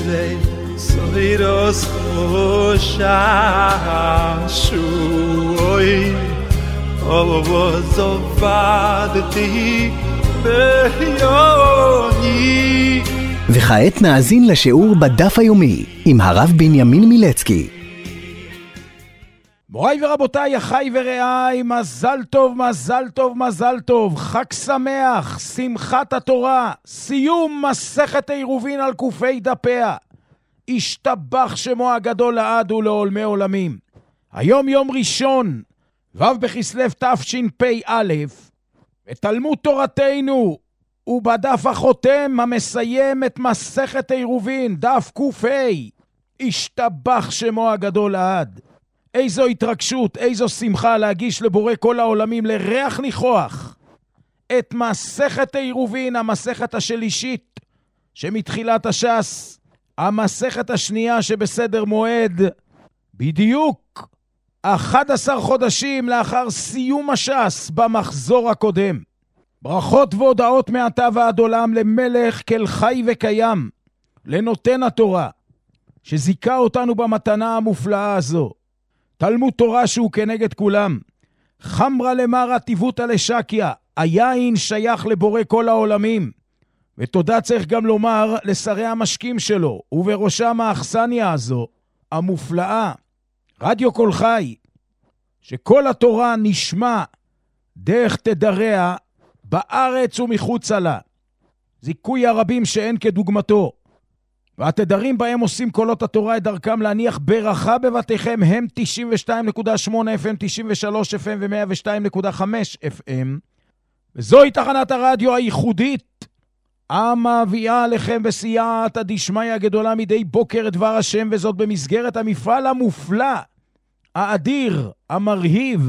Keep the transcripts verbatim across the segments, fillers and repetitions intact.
schlei soll das shui aber was so vadti ביוני. וכעת נאזין לשיעור בדף היומי עם הרב בנימין מילצקי. מוריי ורבותיי, אחיי ורעיי, מזל טוב, מזל טוב, מזל טוב, חג שמח, שמחת התורה, סיום מסכת עירובין על קופי דפיה. השתבח שמו הגדול לעד ולעולמי עולמים. היום יום ראשון, ו' בכסלו תשפ"א, ותלמוד תורתנו ובדף החותם המסיים את מסכת עירובין, דף ק"ה. השתבח שמו הגדול לעד. איזו התרגשות, איזו שמחה להגיש לבורא כל העולמים לריח ניחוח את מסכת עירובין, המסכת השלישית שמתחילת הש"ס, המסכת השנייה שבסדר מועד, בדיוק אחד עשר חודשים לאחר סיום הש"ס במחזור הקודם. ברכות והודעות מעתה ועד עולם למלך כל חי וקיים, לנותן התורה, שזיכה אותנו במתנה המופלאה הזו. תלמוד תורה שהוא כנגד כולם. חמרה למרה טיבותא לשקיה, היין שייך לבורא כל העולמים. ותודה צריך גם לומר לשרי המשקים שלו, ובראשם האכסניה הזו, המופלאה, רדיו כל חי, שכל התורה נשמע דרך תדריה בארץ ומחוצה לה. זיכוי הרבים שאין כדוגמתו. והתדרים בהם עושים קולות התורה את דרכם להניח ברכה בבתיכם, הם תשעים ושתיים נקודה שמונה אף אם, תשעים ושלוש אף אם ו-מאה ושתיים נקודה חמש אף אם. וזוהי תחנת הרדיו הייחודית המביאה עליכם בסייעתא דשמיא הגדולה מדי בוקר את דבר השם, וזאת במסגרת המפעל המופלא, האדיר, המרהיב,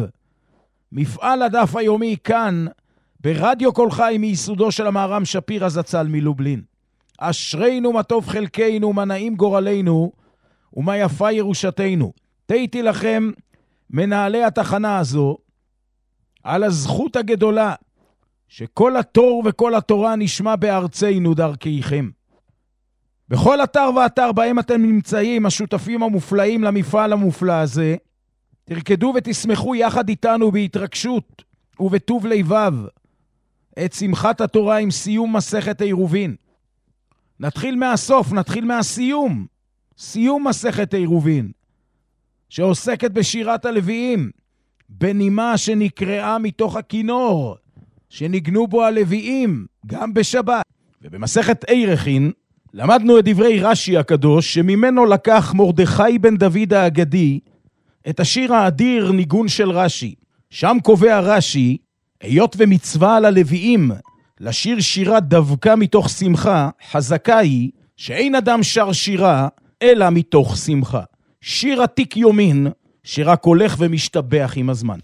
מפעל הדף היומי כאן ברדיו כל חי, מיסודו של המהר"ם שפירא זצ"ל מלובלין. אשרינו מה טוב חלקנו, מה נעים גורלנו ומה יפה ירושתנו. תהיתי לכם מנהלי התחנה הזו על הזכות הגדולה שכל התור וכל התורה נשמע בארצנו דרכיכם. בכל אתר ואתר בהם אתם נמצאים, השותפים המופלאים למפעל המופלא הזה, תרקדו ותשמחו יחד איתנו בהתרגשות ובטוב לבב את שמחת התורה עם סיום מסכת עירובין. נתחיל מהסוף, נתחיל מהסיום. סיום מסכת עירובין, שעוסקת בשירת הלוויים, בנימה שנקראה מתוך הכינור, שניגנו בו הלוויים, גם בשבת. ובמסכת עירכין, למדנו את דברי רש"י הקדוש, שממנו לקח מרדכי בן דוד האגדי, את השיר האדיר ניגון של רש"י. שם קובע רש"י, היות ומצווה על הלוויים, לשיר שירה דווקא מתוך שמחה, חזקה היא שאין אדם שר שירה אלא מתוך שמחה. שיר עתיק יומין שרק הולך ומשתבח עם הזמן.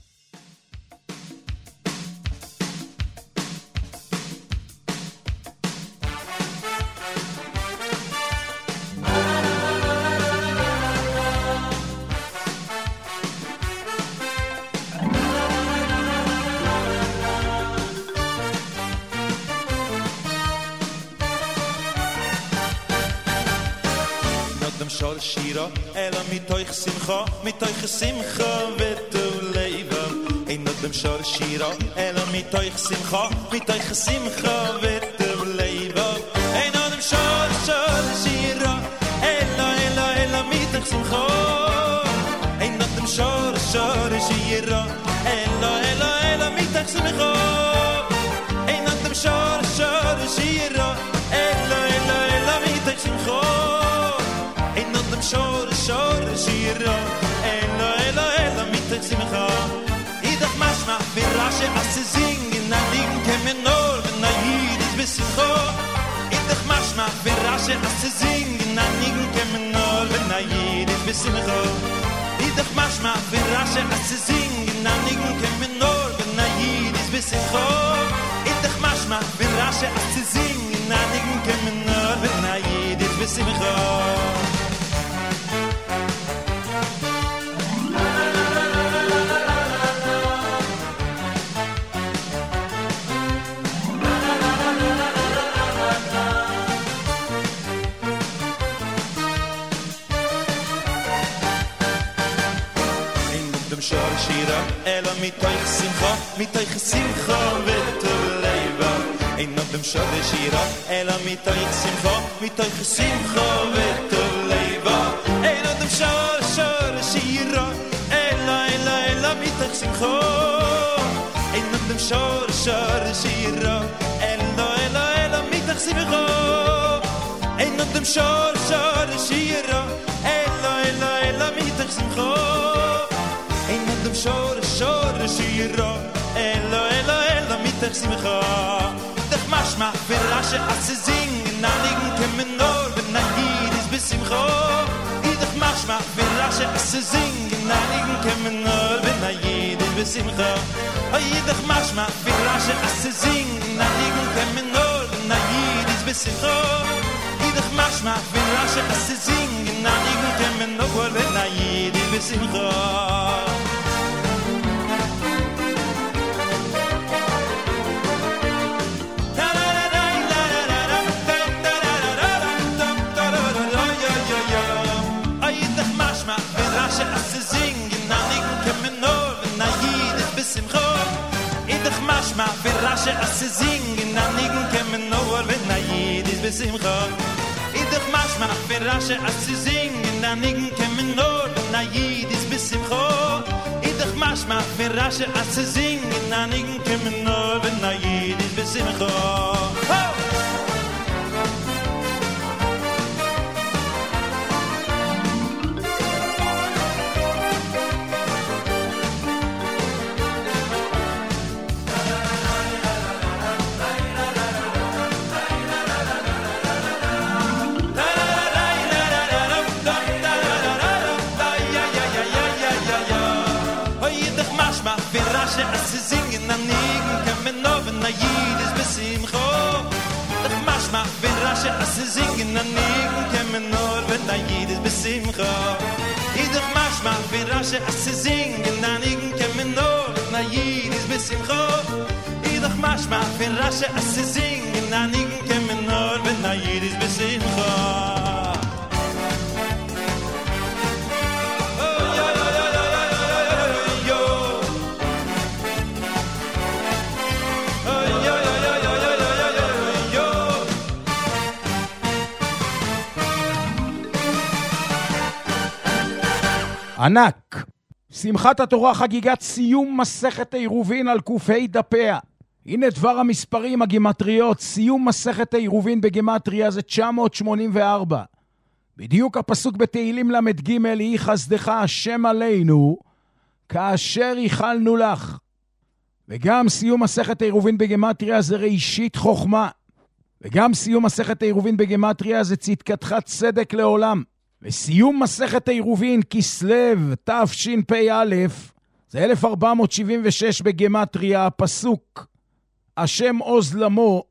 שמחה מתוך שמחה וטוב לבב, אין אדם שר שירה אלא מתוך שמחה מתוך שמחה וטוב לבב, אין אדם שר שר שירה אלא אלא אלא מתוך שמחה, אין אדם שר שר שירה אלא אלא אלא מתוך שמחה, אין אדם שר שר שירה אלא אלא אלא מתוך שמחה, אין אדם שר שר שירה אלא אלא אלא מתוך שמחה. אידך משמע ורש"י אס זינגן נלין כמנור ונאידס בשמחה, אידך משמע ורש"י אס זינגן נלין כמנור ונאידס בשמחה, אידך משמע ורש"י אס זינגן נלין כמנור ונאידס בשמחה, אידך משמע ורש"י אס זינגן נלין כמנור ונאידס בשמחה. shor shira ela mitoich simcha mitoich simcha v'tov leiva ein not dem shor shira ela mitoich simcha mitoich simcha v'tov leiva ein not dem shor shor shira ela ela ela mitoich simcha ein not dem shor shor shira ela ela ela mitoich simcha ein not dem shor shor shira ela ela ela mitoich simcha ein not dem shor shor shira ela ela ela mitoich simcha doch machma verlashe as singen nanigen kemen nur wenn nagid is bis simcha doch machma verlashe as singen nanigen kemen nur wenn nagid is bis simcha doch machma verlashe as singen nanigen kemen nur wenn nagid is bis simcha doch machma verlashe as singen nanigen kemen nur wenn nagid is bis simcha Machma verlashe as singen nanigen kemen nur wenn nayid is besimcha idach machma verlashe as singen nanigen kemen nur wenn nayid is besimcha idach machma verlashe as singen nanigen kemen nur wenn nayid is besimcha as singen nanigen kemen nur wenn nayid is besimcha doch machma verlashe as singen nanigen kemen nur wenn nayid is besimcha idach machma verlashe as singen nanigen kemen nur wenn nayid is besimcha idach machma verlashe as singen nanigen kemen nur wenn nayid is besimcha ענק, שמחת התורה חגיגת סיום מסכת העירובין על קופי דפיה. הנה דבר המספרים, הגימטריות, סיום מסכת העירובין בגימטריה זה תשע מאות שמונים וארבע. בדיוק הפסוק בתהילים למד ג' יהי חסדך השם עלינו, כאשר ייחלנו לך. וגם סיום מסכת העירובין בגימטריה זה ראשית חוכמה. וגם סיום מסכת העירובין בגימטריה זה צדקתך צדק לעולם. וסיום מסכת העירובין כסלו תשפ"א זה אלף ארבע מאות שבעים ושש בגימטריה, הפסוק השם עוז למו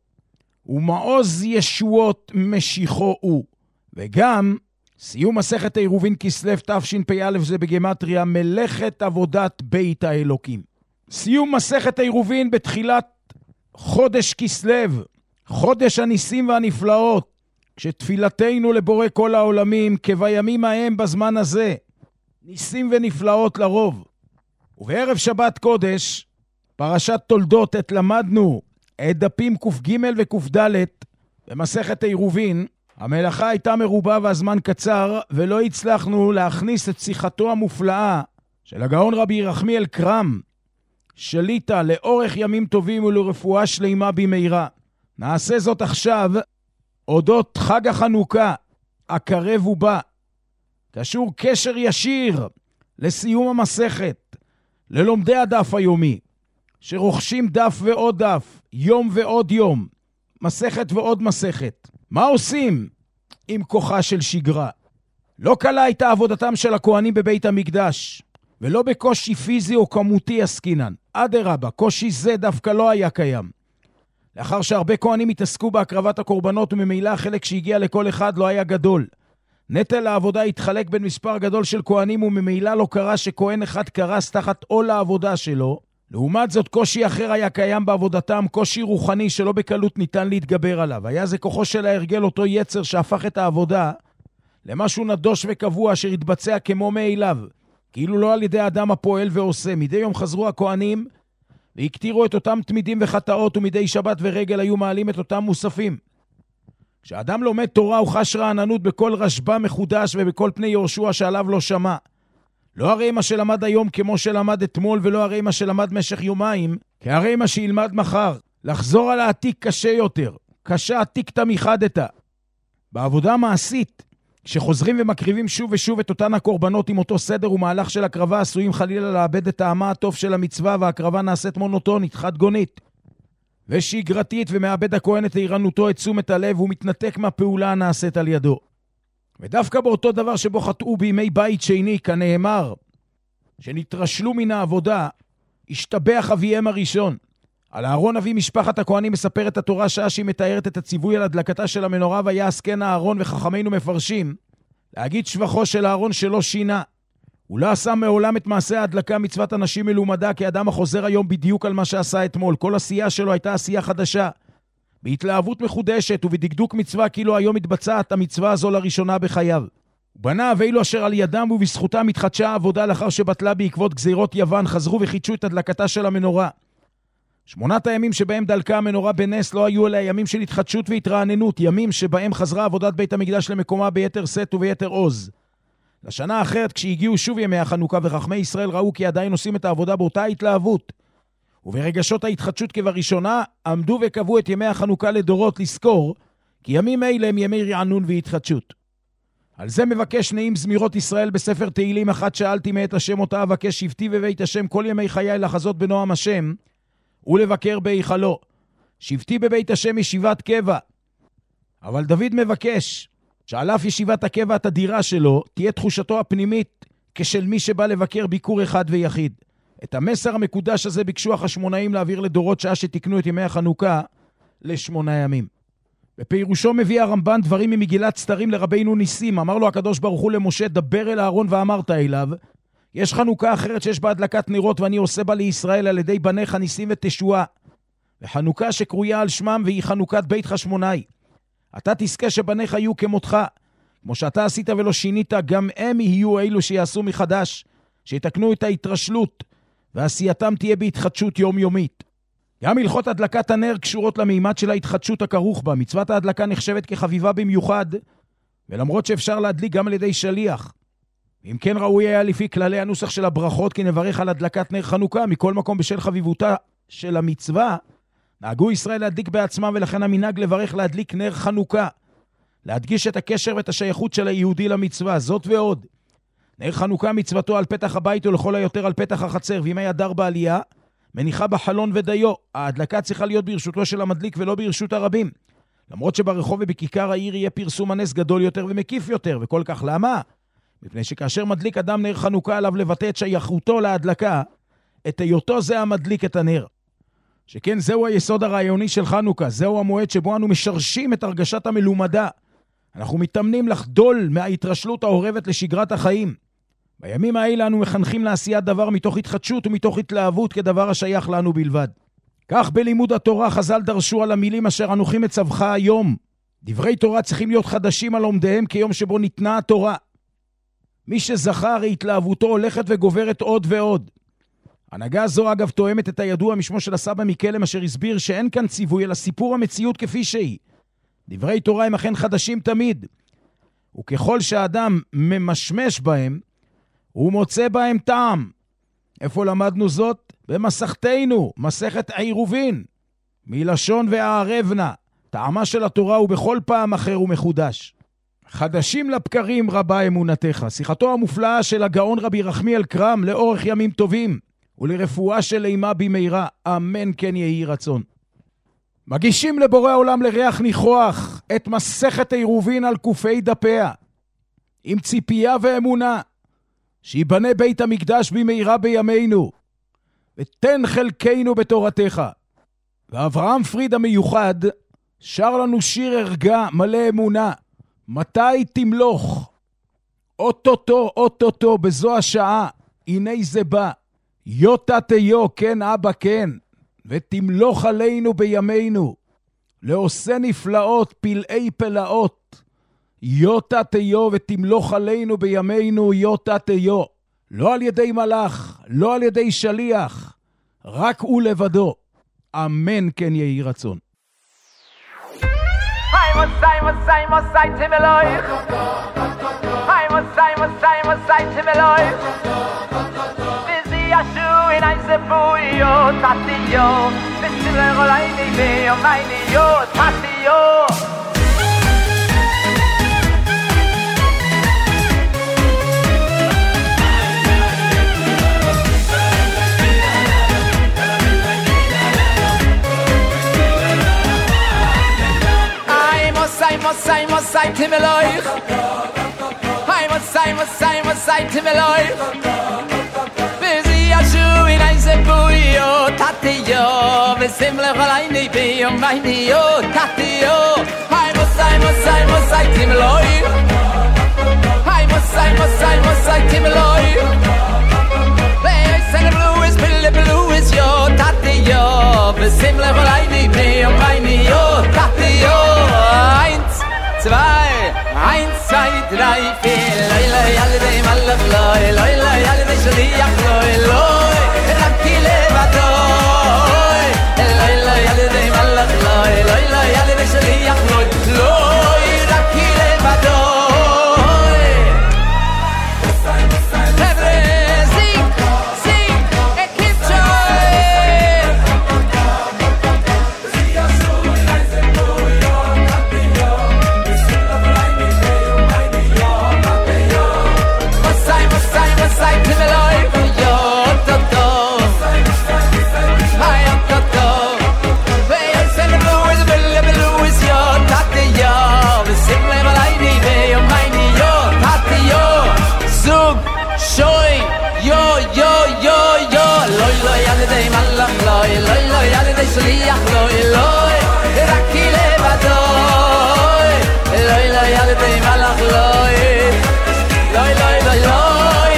ומעוז ישועות משיחו הוא. וגם סיום מסכת העירובין כסלו תשפ"א זה בגימטריה מלאכת עבודת בית האלוקים. סיום מסכת העירובין בתחילת חודש כסלו, חודש הניסים והנפלאות, כשתפילתנו לבורא כל העולמים כבימים ההם בזמן הזה, ניסים ונפלאות לרוב. ובערב שבת קודש, פרשת תולדות, את למדנו את דפים ק"ג וק"ד במסכת העירובין. המלאכה הייתה מרובה והזמן קצר, ולא הצלחנו להכניס את שיחתו המופלאה של הגאון רבי ירחמיאל קרם, שליטה לאורך ימים טובים ולרפואה שלמה במהרה. נעשה זאת עכשיו, אודות חג החנוכה, הקרב ובא, קשור קשר ישיר לסיום המסכת, ללומדי הדף היומי, שרוכשים דף ועוד דף, יום ועוד יום, מסכת ועוד מסכת. מה עושים עם כוחה של שגרה? לא קלה הייתה עבודתם של הכהנים בבית המקדש, ולא בקושי פיזי או כמותי עסקינן. אדרבה, קושי זה דווקא לא היה קיים. לאחר שהרבה כהנים התעסקו בהקרבת הקורבנות, וממילא החלק שהגיע לכל אחד לא היה גדול. נטל העבודה התחלק בין מספר גדול של כהנים, וממילא לא קרה שכהן אחד קרס תחת עול העבודה שלו. לעומת זאת, קושי אחר היה קיים בעבודתם, קושי רוחני שלא בקלות ניתן להתגבר עליו. היה זה כוחו של ההרגל, אותו יצר שהפך את העבודה למשהו נדוש וקבוע אשר התבצע כמו מאליו, כאילו לא על ידי האדם הפועל ועושה. מדי יום חזרו הכהנים והקטירו את אותם תמידים וחטאות, ומדי שבת ורגל היו מעלים את אותם מוספים. כשאדם לומד תורה הוא חש רעננות בכל רשב"א מחודש ובכל פני יהושע שעליו לא שמע. לא הרי מה שלמד היום כמו שלמד אתמול, ולא הרי מה שלמד משך יומיים, כי הרי מה שילמד מחר. לחזור על העתיק קשה יותר. קשה עתיק תמיכדת. בעבודה מעשית, כשחוזרים ומקריבים שוב ושוב את אותן הקורבנות עם אותו סדר ומהלך של הקרבה, עשויים חלילה לאבד את טעמה הטוב של המצווה, והקרבה נעשית מונוטונית, חד-גונית ושגרתית, ומאבד הכהן את עירנותו, את תשומת הלב, והוא מתנתק מהפעולה הנעשית על ידו. ודווקא באותו דבר שבו חטאו בימי בית שני, כנאמר, שנתרשלו מן העבודה, השתבח אביהם הראשון. על אהרון אבי משפחת הכהנים מספרת התורה שעה שהיא מתארת את הציווי על הדלקתה של המנורה, והיה עסקן אהרון, וחכמינו מפרשים להגיד שבחו של אהרון שלא שינה. הוא לא עשה מעולם את מעשה ההדלקה מצוות אנשים מלומדה, כי אדם החוזר היום בדיוק על מה שעשה אתמול. כל עשייה שלו הייתה עשייה חדשה, בהתלהבות מחודשת ובדקדוק מצווה, כאילו היום מתבצעת המצווה הזו לראשונה בחייו. הוא בנה ואילו אשר על ידם ובזכותם התחדשה העבודה, לאחר שבטלה בעקבות גזירות יוון, חזרו וחידשו את הדלקתה של המנורה. שמונת הימים שבהם דלקה המנורה בנס לא היו אלא ימים של התחדשות והתרעננות, ימים שבהם חזרה עבודת בית המקדש למקומה ביתר שאת וביתר עוז. לשנה האחרת, כשהגיעו שוב ימי החנוכה וחכמי ישראל ראו כי עדיין עושים את העבודה באותה התלהבות וברגשות ההתחדשות כבראשונה, עמדו וקבעו את ימי החנוכה לדורות לזכור, כי ימים אלה הם ימי רענון והתחדשות. על זה מבקש נעים זמירות ישראל בספר תהילים, אחת שאלתי מאת השם אותה אבקש, שבתי בבית השם כל ימי חיי לחזות בנועם השם ולבקר בהיכלו. שבתי בבית השם ישיבת קבע. אבל דוד מבקש שעל אף ישיבת הקבע התדירה שלו, תהיה תחושתו הפנימית כשל מי שבא לבקר ביקור אחד ויחיד. את המסר המקודש הזה ביקשו החשמונאים להעביר לדורות שעה שתקנו את ימי החנוכה לשמונה ימים. בפירושו מביא הרמב"ן דברים ממגילת סתרים לרבינו ניסים. אמר לו הקדוש ברוך הוא למשה, דבר אל אהרון ואמרת אליו, יש חנוכה אחרת שיש בה הדלקת נרות, ואני עושה בה לישראל על ידי בניך ניסים ותשועה, וחנוכה שקרויה על שמם, והיא חנוכת בית חשמונאי. אתה תזכה שבניך יהיו כמותך, כמו שאתה עשית ולא שינית, גם הם יהיו אלו שיעשו מחדש, שיתקנו את ההתרשלות, ועשייתם תהיה בהתחדשות יומיומית. גם הלכות הדלקת הנר קשורות למימד של ההתחדשות הכרוך בה. מצוות ההדלקה נחשבת כחביבה במיוחד, ולמרות שאפשר להדליק גם על ידי שליח. אם כן ראוי היה לפי כללי הנוסח של הברכות, כי נברך על הדלקת נר חנוכה. מכל מקום בשל חביבותה של המצווה, נהגו ישראל להדליק בעצמם, ולכן המנהג לברך להדליק נר חנוכה, להדגיש את הקשר ואת השייכות של היהודי למצווה. זאת ועוד, נר חנוכה מצוותו על פתח הבית ולכל היותר על פתח החצר, וימי הדר בעלייה מניחה בחלון ודיו. ההדלקה צריכה להיות ברשותו של המדליק ולא ברשות הרבים, למרות שברחוב ובכיכר העיר יהיה פרסום הנס גדול יותר ומקיף יותר. וכל כך למה? מפני שכאשר מדליק אדם נר חנוכה עליו לבטא את שייכותו להדלקה, את היותו זה המדליק את הנר. שכן זהו היסוד הרעיוני של חנוכה, זהו המועד שבו אנו משרשים את הרגשת המלומדה. אנחנו מתאמנים לחדול מההתרשלות העורבת לשגרת החיים. בימים האלה אנו מחנכים לעשיית דבר מתוך התחדשות ומתוך התלהבות כדבר השייך לנו בלבד. כך בלימוד התורה חז"ל דרשו על המילים אשר אנוכי מצווך היום. דברי תורה צריכים להיות חדשים על עומדיהם כיום שבו ניתנה התורה. מי שזכה הרי התלהבותו הולכת וגוברת עוד ועוד. הנהגה זו אגב תואמת את הידוע משמו של הסבא מקלם, אשר הסביר שאין כאן ציווי אלא סיפור המציאות כפי שהיא. דברי תורה הם אכן חדשים תמיד, וככל שהאדם ממשמש בהם הוא מוצא בהם טעם. איפה למדנו זאת? במסכתנו, מסכת עירובין, מלשון והערבנה. טעמה של התורה הוא בכל פעם אחר ומחודש. חדשים לבקרים רבה אמונתך. שיחתו המופלאה של הגאון רבי רחמיאל קרם לאורך ימים טובים, ולרפואה של אימה במהרה, אמן כן יהי רצון. מגישים לבורא עולם לריח ניחוח את מסכת עירובין על קופי דפיה, עם ציפייה ואמונה שיבנה בית המקדש במהרה בימינו, ותן חלקנו בתורתך. ואברהם פריד המיוחד שר לנו שיר הרגה מלא אמונה. מתי תמלוך? אוטוטו, אוטוטו, בזו השעה, הנה זה בא. יוטה תיו, כן אבא כן, ותמלוך עלינו בימינו, לעושה נפלאות, פלאי פלאות. יוטה תיו ותמלוך עלינו בימינו, יוטה תיו. לא על ידי מלאך, לא על ידי שליח, רק הוא לבדו. אמן כן יהי רצון. היי מוסי מוסי מוסי תמלויך היי מוסי מוסי מוסי תמלויך ביזי ישו אין איזה בויו תתיו בסילר אולי ניביו מייניו תתיו Mosai, Mosai, Timmeloich Hai, Mosai, Mosai, Mosai, Timmeloich Bizi Yashu in Eise Buyo Tatiyo Besimlech Alaini Biyo Mainiyo Tatiyo Hai, Mosai, Mosai, Mosai, Timmeloich Hai, Mosai, Mosai, Mosai, Timmeloich Beyoisen Blue is Pille Blue is Yo Tatiyo Besimlech Alaini Biyo Mainiyo Tatiyo Eins zwei, eins, zwei, drei, vier Loi, loi, alle dem Allach, loi Loi, loi, alle dem Shaliach, loi Loi, Raki levadoi Loi, loi, alle dem Allach, loi Loi, loi, alle dem Shaliach, loi Loi, Raki levadoi Hebre, sing, sing, ek gibt joy Mosai Timmeloich yo toto Hai toto Veil send the blue is the blue is yo tate yo The simple malaini ve yo maini yo tate yo Zug shoy yo yo yo yo Loi loi alle dei malach loi Loi loi alle dei shliach loi Loi Raki levadoi Loi loi alle dei malach loi Loi loi loi loi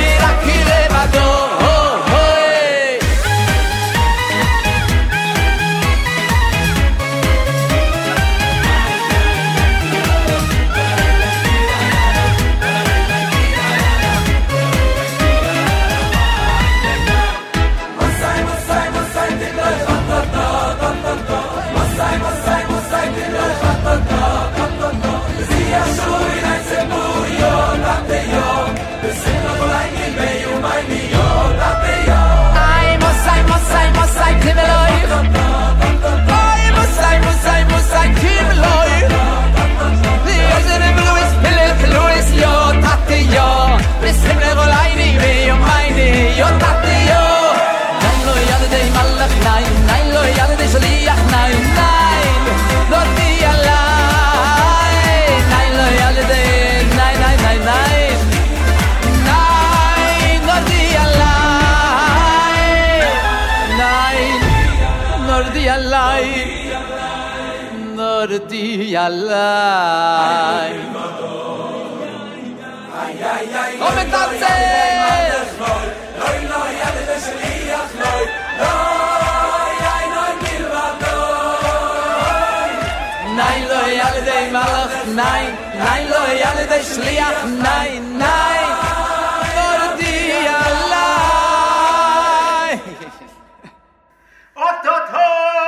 Nordi alai Ay ay ay Come tanze Loi loi alle de shliach loi Loi ay noi milvadoi Nein loi alle de malach nein Nein loi alle de shliach nein nein Nordi alai Ototo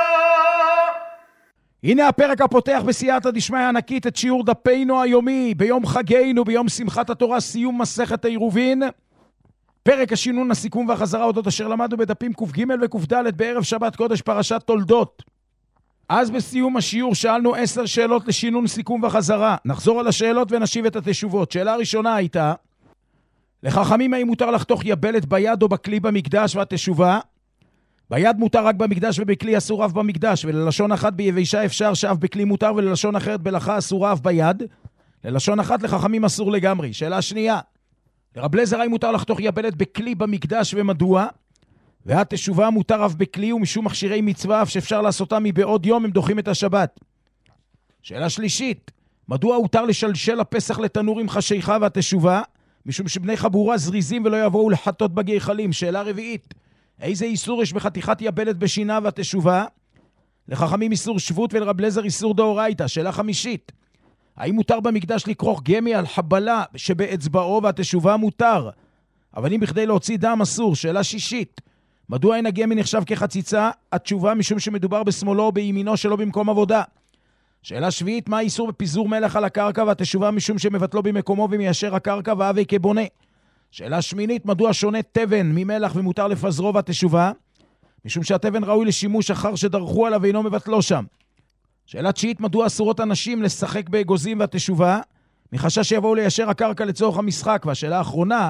הנה הפרק הפותח בסייעתא דשמיא ענקית את שיעור דפינו היומי, ביום חגנו, ביום שמחת התורה, סיום מסכת העירובין. פרק השינון, הסיכום והחזרה אודות אשר למדנו בדפים ק"ג וק"ד בערב שבת קודש פרשת תולדות. אז בסיום השיעור שאלנו עשר שאלות לשינון, סיכום וחזרה. נחזור על השאלות ונשיב את התשובות. שאלה הראשונה הייתה, לחכמים האם מותר לחתוך יבלת ביד או בכלי במקדש? והתשובה, ביד מותר רק במקדש ובכלי אסור אף במקדש, וללשון אחת ביבשה אפשר שאף בכלי מותר, וללשון אחרת בלחה אסורה אף ביד. ללשון אחת לחכמים אסור לגמרי. שאלה שנייה, לרב לזר האם מותר לחתוך יבלת בכלי במקדש ומדוע? והתשובה, מותר אף בכלי, ומשום מכשירי מצווה אף שאפשר לעשותם מבעוד יום הם דוחים את השבת. שאלה שלישית, מדוע הותר לשלשל הפסח לתנור עם חשיכה? והתשובה, משום שבני חבורה זריזים ולא יבואו לחטות בגחלים. שאלה רביעית, איזה איסור יש בחתיכת יבלת בשינה? והתשובה, לחכמים איסור שבות ולרב לזר איסור דאורייתא. שאלה חמישית, האם מותר במקדש לכרוך גמי על חבלה שבאצבעו? והתשובה, מותר, אבל אם בכדי להוציא דם אסור. שאלה שישית, מדוע אין הגמל נחשב כחציצה? התשובה משום שמדובר בשמאלו או בימינו שלו במקום עבודה. שאלה שביעית, מה האיסור בפיזור מלח על הקרקע? והתשובה משום שמבטלו במקומו ומיישר הקרקע והווה כבונה. שאלה שמינית, מדוע שונה תבן ממלח ומותר לפזרו? והתשובה משום שהתבן ראוי לשימוש אחר שדרכו עליו ואינו מבטלו שם. שאלה תשיעית, מדוע אסורות אנשים לשחק באגוזים? והתשובה מחשש שיבואו ליישר הקרקע לצורך המשחק. והשאלה האחרונה,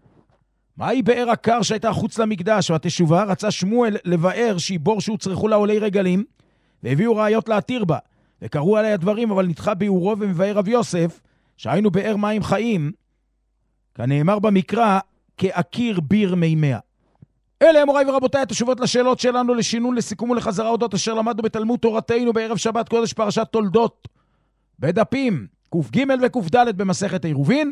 מהי באר הקר שהייתה חוץ למקדש? והתשובה, רצה שמואל לבאר שהיא בור שהוצרכו לה עולי רגלים, והביאו ראיות להתיר בה, וקראו עליה דברים, אבל נדחה ביאורו ומבאר רב יוסף, שהיינו באר מים חיים, כנאמר במקרא, כאקיר ביר מימיה. אלה מוריי ורבותיי התשובות לשאלות שלנו, לשינון, לסיכום ולחזרה אודות אשר למדנו בתלמוד תורתנו בערב שבת קודש פרשת תולדות, בדפים ק"ג וק"ד במסכת עירובין.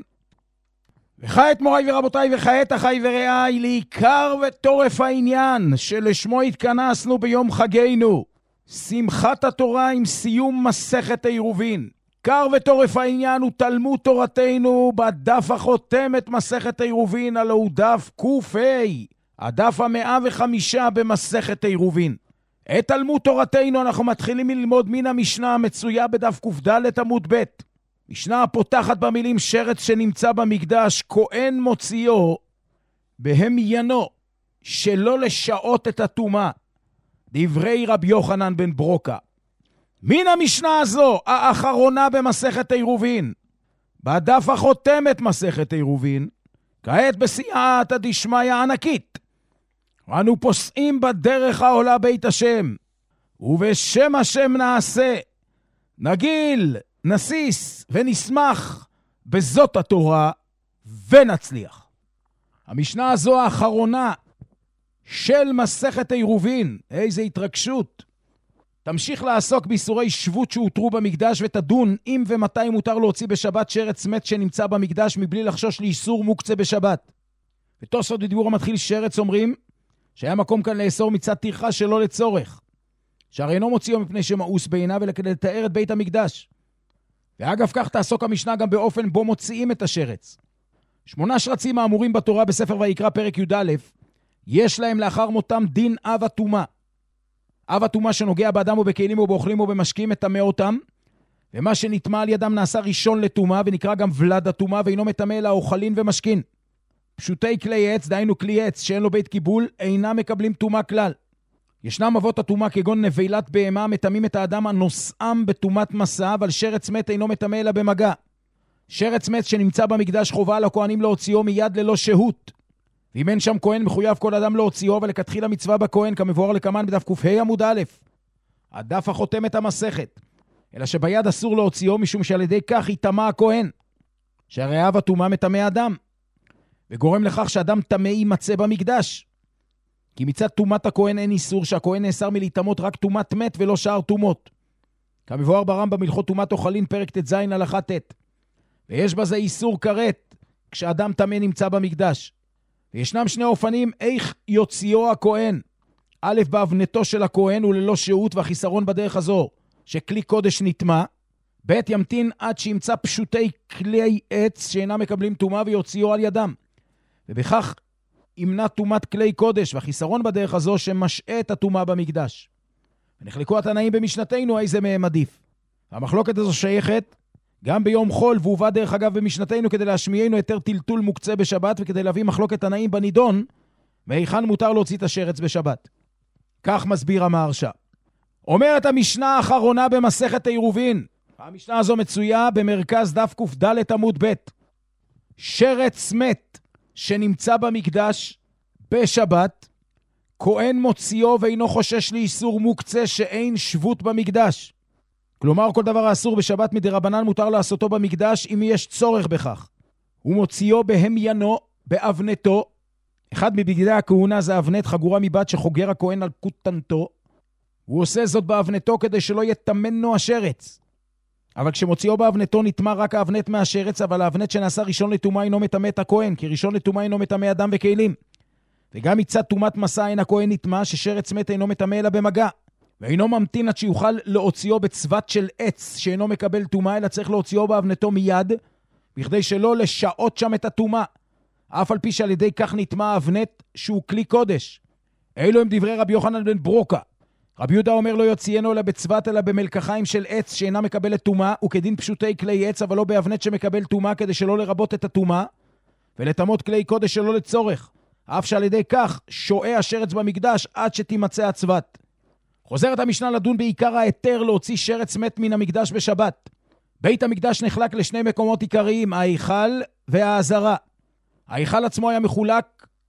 וכעת מוריי ורבותיי, וכעת אחי ורעי, לעיקר וטורף העניין שלשמו התכנסנו ביום חגנו, שמחת התורה עם סיום מסכת עירובין. עיקר וטורף העניין הוא תלמוד תורתנו בדף החותם את מסכת עירובין, הלא הוא דף ק"ה, הדף המאה וחמישה במסכת עירובין. את תלמוד תורתנו אנחנו מתחילים ללמוד מן המשנה המצויה בדף ק"ד עמוד ב'. משנה הפותחת במילים שרץ שנמצא במקדש, כהן מוציאו בהמיינו שלא לשעות את הטומאה. דברי רבי יוחנן בן ברוקה. מן המשנה הזו, האחרונה במסכת עירובין, בדף החותם את מסכת עירובין, כעת בסייעתא דשמיא ענקית, אנו פוסעים בדרך העולה בית השם, ובשם השם נעשה, נגיל, נסיס ונשמח בזאת התורה ונצליח. המשנה הזו האחרונה של מסכת עירובין, איזה התרגשות, תמשיך לעסוק באיסורי שבות שהותרו במקדש, ותדון אם ומתי מותר להוציא בשבת שרץ מת שנמצא במקדש מבלי לחשוש לאיסור מוקצה בשבת. ותוספות בדיבור המתחיל שרץ אומרים שהיה מקום כאן לאסור מצד טרחה שלא לצורך, שהרי אינו מוציאו מפני שמאוס בעיניו אלא כדי לתאר את בית המקדש. ואגב כך תעסוק המשנה גם באופן בו מוציאים את השרץ. שמונה שרצים האמורים בתורה בספר ויקרא פרק י"א, יש להם לאחר מותם דין אב הטומאה. אב הטומאה שנוגע באדם או בכלים או באוכלים או במשקים מטמא אותם, ומה שנטמא על ידם נעשה ראשון לטומאה ונקרא גם ולד הטומאה, ואינו מטמא אלא אוכלין ומשכין. פשוטי כלי עץ, דהיינו כלי עץ שאין לו בית קיבול, אינם מקבלים טומאה כלל. ישנם אבות הטומאה כגון נבילת בהמה, מטמאים את האדם הנושאם בטומאת מסע, אבל שרץ מת אינו מטמא אלא במגע. שרץ מת שנמצא במקדש חובה על הכהנים להוציאו מיד ללא שהות. ואם אין שם כהן מחויב כל אדם להוציאו, ולכתחילה מצווה בכהן כמבואר לקמן בדף ק"ה עמוד א', הדף החותם את המסכת. אלא שביד אסור להוציאו, משום שעל ידי כך יטמא הכהן, שהרי אב הטומאה מטמא אדם, וגורם לכך שאדם טמא יימצא במקדש. כי מצד טומאת הכהן אין איסור, שהכהן נאסר מלהיטמאות רק טומאת מת ולא שאר טומאות. כמבואר ברמב"ם בהלכות טומאת אוכלין פרק ט"ז הלכה ט'. ויש בזה איסור כרת כשאדם טמא נמצא במקדש. וישנם שני אופנים איך יוציאו הכהן. א', באבנתו של הכהן וללא שהות, והחיסרון בדרך הזו שכלי קודש נטמא. ב', ימתין עד שימצא פשוטי כלי עץ שאינם מקבלים טומאה ויוציאו על ידם. ובכך ימנע טומאת כלי קודש, והחיסרון בדרך הזו שמשעה את הטומאה במקדש. ונחלקו התנאים במשנתנו איזה מהם עדיף. המחלוקת הזו שייכת גם ביום חול, והובא דרך אגב במשנתנו כדי להשמיענו יותר טלטול מוקצה בשבת, וכדי להביא מחלוקת תנאים בנידון, מהיכן מותר להוציא את השרץ בשבת. כך מסביר המהרש"א. אומרת המשנה האחרונה במסכת עירובין, המשנה הזו מצויה במרכז דף ק"ד עמוד ב', שרץ מת שנמצא במקדש בשבת, כהן מוציאו ואינו חושש לאיסור מוקצה שאין שבות במקדש. כלומר, כל דבר האסור בשבת מדרבנן מותר לעשותו במקדש אם יש צורך בכך. הוא מוציאו בהמיינו, באבנתו. אחד מבגדי הכהונה זה אבנת חגורה מבד שחוגר הכהן על כותנתו. הוא עושה זאת באבנתו כדי שלא יטמנו השרץ. אבל כשמוציאו באבנתו נטמא רק האבנת מהשרץ, אבל האבנת שנעשה ראשון לטומאה אינו מטמא את הכהן, כי ראשון לטומאה אינו מטמא אדם וכלים. וגם מצד טומאת מסע אין הכהן נטמא, ששרץ מת אינו מטמא אלא במגע. ואינו ממתין עד שיוכל להוציאו בצוות של עץ שאינו מקבל טומאה, אלא צריך להוציאו באבנתו מיד, בכדי שלא לשעות שם את הטומאה. אף על פי שעל ידי כך נטמע אבנת שהוא כלי קודש. אלו הם דברי רבי יוחנן בן ברוקה. רבי יהודה אומר לא יוציאנו אלא בצוות אלא במלקחיים של עץ שאינה מקבלת טומאה, וכדין פשוטי כלי עץ אבל לא באבנת שמקבל טומאה, כדי שלא לרבות את הטומאה, ולתמות כלי קודש שלא לצורך. אף שעל ידי כך שואה השרץ במקדש עד שתימצא הצוות. חוזרת המשנה לדון בעיקר ההיתר להוציא שרץ מת מן המקדש בשבת. בית המקדש נחלק לשני מקומות עיקריים, ההיכל והעזרה. ההיכל עצמו היה מחולק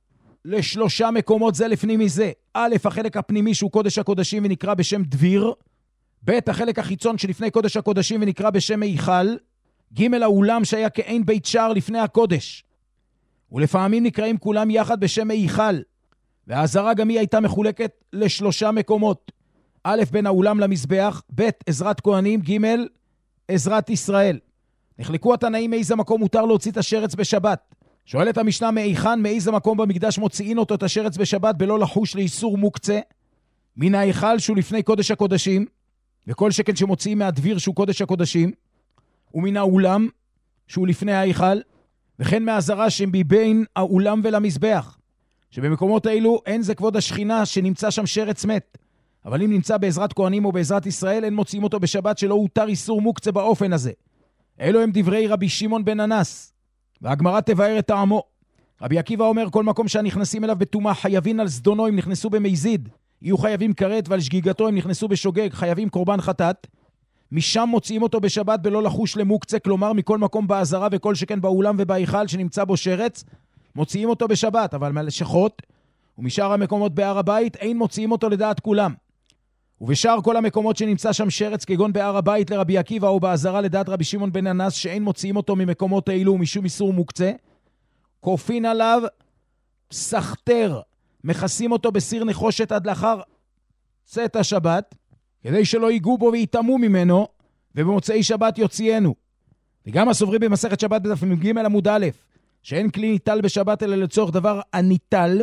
לשלושה מקומות זה לפנים מזה. א', החלק הפנימי שהוא קודש הקודשים ונקרא בשם דביר. ב', החלק החיצון שלפני קודש הקודשים ונקרא בשם היכל. ג', האולם שהיה כאין בית שער לפני הקודש. ולפעמים נקראים כולם יחד בשם היכל. והעזרה גם היא הייתה מחולקת לשלושה מקומות. א', בין האולם למזבח, ב', עזרת כהנים, ג', עזרת ישראל. נחלקו התנאים מאיזה מקום מותר להוציא את השרץ בשבת. שואלת המשנה מאיכן, מאיזה מקום במקדש מוציאים אותו את השרץ בשבת בלא לחוש לאיסור מוקצה? מן ההיכל שהוא לפני קודש הקודשים, וכל שכן שמוציאים מהדביר שהוא קודש הקודשים, ומן האולם שהוא לפני ההיכל, וכן מהעזרה שמבין האולם ולמזבח, שבמקומות האלו אין זה כבוד השכינה שנמצא שם שרץ מת, אבל אם נמצא בעזרת כהנים או בעזרת ישראל, אין מוציאים אותו בשבת שלא הותר איסור מוקצה באופן הזה. אלו הם דברי רבי שמעון בן אנס, והגמרא תבאר את טעמו. רבי עקיבא אומר, כל מקום שהנכנסים אליו בטומאה חייבים על זדונו אם נכנסו במזיד, יהיו חייבים כרת, ועל שגיגתו אם נכנסו בשוגג חייבים קורבן חטאת. משם מוציאים אותו בשבת בלא לחוש למוקצה, כלומר מכל מקום בעזרה וכל שכן באולם ובהיכל שנמצא בו שרץ, מוציאים אותו בשבת, אבל מהלשכות ומשאר המקומות בהר הבית אין מוציאים אותו לדעת כולם. ובשאר כל המקומות שנמצא שם שרץ, כגון בהר הבית לרבי עקיבא או בעזרה לדעת רבי שמעון בן אנס, שאין מוציאים אותו ממקומות האלו משום איסור מוקצה, כופין עליו סחטר, מכסים אותו בסיר נחושת עד לאחר צאת השבת, כדי שלא ייגעו בו ויתאמו ממנו, ובמוצאי שבת יוציאנו. וגם הסוברים במסכת שבת בדף מ"ג עמוד א', שאין כלי ניטל בשבת אלא לצורך דבר הניטל,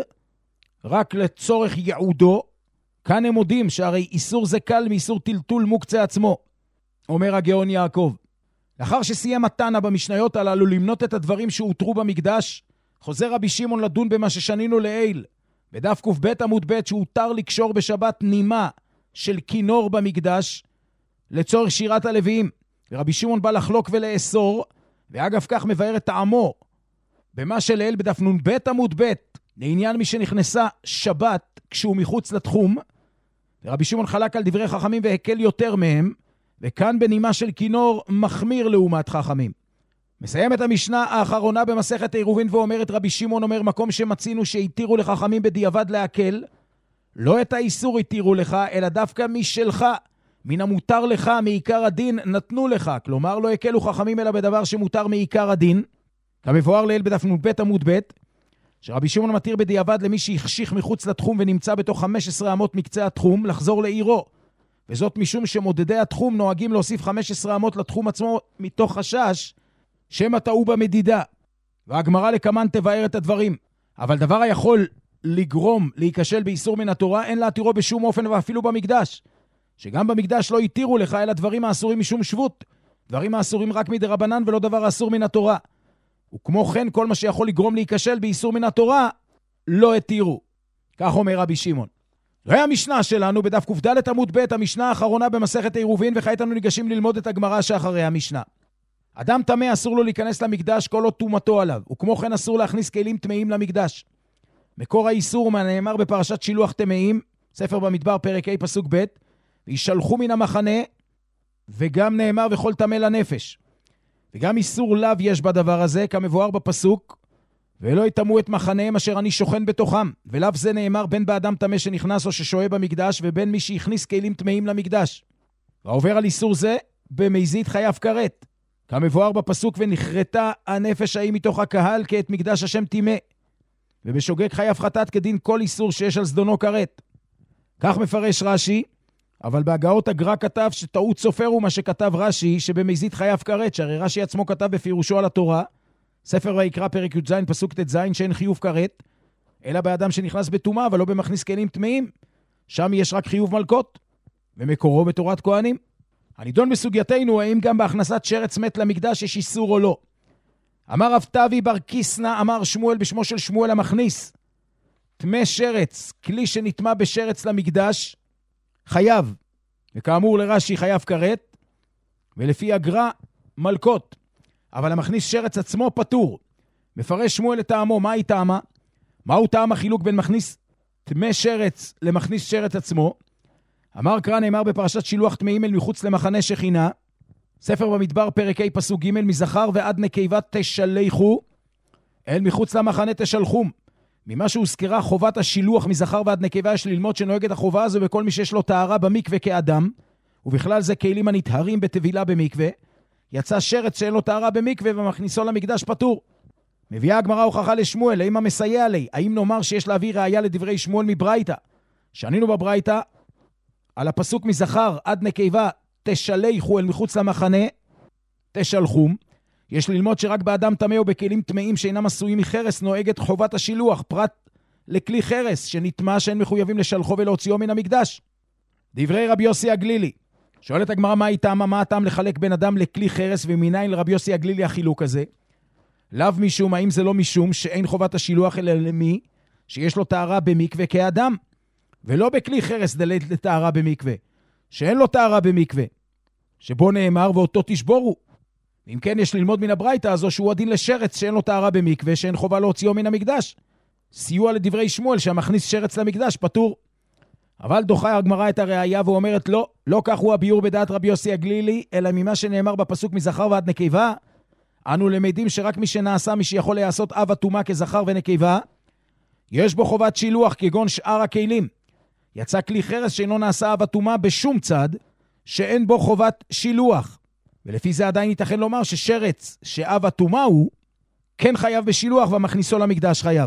רק לצורך ייעודו, כאן הם מודים שהרי איסור זה קל מאיסור טלטול מוקצה עצמו. אומר הגאון יעקב, לאחר שסיים התנא במשניות הללו למנות את הדברים שהותרו במקדש, חוזר רבי שמעון לדון במה ששנינו לעיל, בדף ק"ב עמוד ב' שהותר לקשור בשבת נימה של כינור במקדש לצורך שירת הלוויים, ורבי שמעון בא לחלוק ולאסור, ואגב כך מבאר את טעמו במה שלעיל בדף נ"ב עמוד ב' לעניין מי שנכנסה שבת כשהוא מחוץ לתחום, ורבי שמעון חלק על דברי חכמים והקל יותר מהם, וכאן בנימה של כינור מחמיר לעומת חכמים. מסיים את המשנה האחרונה במסכת עירובין ואומרת רבי שמעון, אומר מקום שמצינו שהתירו לחכמים בדיעבד להקל, לא את האיסור התירו לך, אלא דווקא משלך, מן המותר לך מעיקר הדין נתנו לך, כלומר לא הקלו חכמים אלא בדבר שמותר מעיקר הדין, כמבואר לעיל בדף נ"ב עמוד ב', שרבי שמעון מתיר בדיעבד למי שהחשיך מחוץ לתחום ונמצא בתוך חמש עשרה אמות מקצה התחום לחזור לעירו, וזאת משום שמודדי התחום נוהגים להוסיף חמש עשרה אמות לתחום עצמו מתוך חשש שהם טעו במדידה. והגמרא לקמן תבאר את הדברים. אבל דבר היכול לגרום להיכשל באיסור מן התורה אין להתירו בשום אופן ואפילו במקדש, שגם במקדש לא התירו לך אלא דברים האסורים משום שבות, דברים האסורים רק מדרבנן ולא דבר האסור מן התורה. וכמו כן כל מה שיכול לגרום להיכשל באיסור מן התורה לא התירו. כך אומר רבי שמעון. זוהי המשנה שלנו בדף ק"ד עמוד ב', המשנה האחרונה במסכת עירובין, וכעת אנו ניגשים ללמוד את הגמרא שאחרי המשנה. אדם טמא אסור לו להיכנס למקדש כל עוד טומאתו עליו, וכמו כן אסור להכניס כלים טמאים למקדש. מקור האיסור נאמר בפרשת שילוח טמאים, ספר במדבר פרק ה' פסוק ב', וישלחו מן המחנה, וגם נאמר וכל טמא לנפש. וגם איסור לאו יש בדבר הזה, כמבואר בפסוק, ולא יטמאו את מחניהם אשר אני שוכן בתוכם. ולאו זה נאמר בין באדם טמא שנכנס או ששוהה במקדש, ובין מי שהכניס כלים טמאים למקדש. ועובר על איסור זה, במזיד חייב כרת. כמבואר בפסוק, ונחרטה הנפש ההיא מתוך הקהל כאת מקדש השם טימא. ובשוגג חייב חטאת כדין כל איסור שיש על זדונו כרת. כך מפרש רש"י, אבל בהגאות הגר"א כתב שטעות סופר הוא מה שכתב רש"י, שבמזיד חייב כרת, שהרי רש"י עצמו כתב בפירושו על התורה, ספר ויקרא פרק י"ז פסוק ט"ז, שאין חיוב כרת, אלא באדם שנכנס בטומאה, אבל לא במכניס כלים טמאים. שם יש רק חיוב מלכות, ומקורו בתורת כהנים. הנידון בסוגייתנו, האם גם בהכנסת שרץ מת למקדש יש איסור או לא. אמר אבטבי בר קיסנה, אמר שמואל בשמו של שמואל המכניס, תמי שרץ, כלי שנטמע בשרץ למקדש, חייב. וכאמור לרש"י חייב כרת, ולפי הגר"א מלקות. אבל המכניס שרץ עצמו פטור. מפרש שמואל את טעמו, מהי טעמה? מהו טעם החילוק בין מכניס תמי שרץ למכניס שרץ עצמו? אמר קרא, נאמר בפרשת שילוח טמאים אל מחוץ למחנה שכינה, ספר במדבר פרק ה' פסוק ג', מזכר ועד נקבה תשלחו, אל מחוץ למחנה תשלחום. ממה שהוזכרה חובת השילוח מזכר ועד נקבה, יש ללמוד שנוהגת החובה הזו בכל מי שיש לו טהרה במקווה כאדם, ובכלל זה כלים הנטהרים בטבילה במקווה. יצא שרץ שאין לו טהרה במקווה ומכניסו למקדש פטור. מביאה הגמרא הוכחה לשמואל, האם המסייע לי? האם נאמר שיש להביא ראיה לדברי שמואל מברייתא? שענינו בברייתא על הפסוק מזכר עד נקבה תשלחו אל מחוץ למחנה תשלחום. יש ללמוד שרק באדם טמא או בכלים טמאים שאינם עשויים מחרס נוהגת חובת השילוח, פרט לכלי חרס שנטמע שאין מחויבים לשלחו ולהוציאו מן המקדש. דברי רבי יוסי הגלילי, שואלת הגמרא מה טעמה, מה הטעם לחלק בין אדם לכלי חרס, ומניין לרבי יוסי הגלילי החילוק הזה? לאו משום, האם זה לא משום שאין חובת השילוח אלא למי שיש לו טהרה במקווה כאדם, ולא בכלי חרס דלת לטהרה במקווה, שאין לו טהרה במקווה, שבו נאמר ואותו תשבורו. אם כן, יש ללמוד מן הברייתא הזו שהוא הדין לשרץ שאין לו טהרה במקווה, שאין חובה להוציאו מן המקדש. סיוע לדברי שמואל שהמכניס שרץ למקדש פטור. אבל דוחה הגמרא את הראייה ואומרת לא, לא כך הוא הביור בדעת רבי יוסי הגלילי, אלא ממה שנאמר בפסוק מזכר ועד נקבה, אנו למדים שרק מי שנעשה, מי שיכול לעשות אב הטומאה כזכר ונקבה, יש בו חובת שילוח כגון שאר הכלים. יצא כלי חרס שאינו נעשה אב הטומאה בשום צד, שאין בו חובת שילוח. ולפי זה עדיין ייתכן לומר ששרץ שאב הטומאה הוא, כן חייב בשילוח והמכניסו למקדש חייב.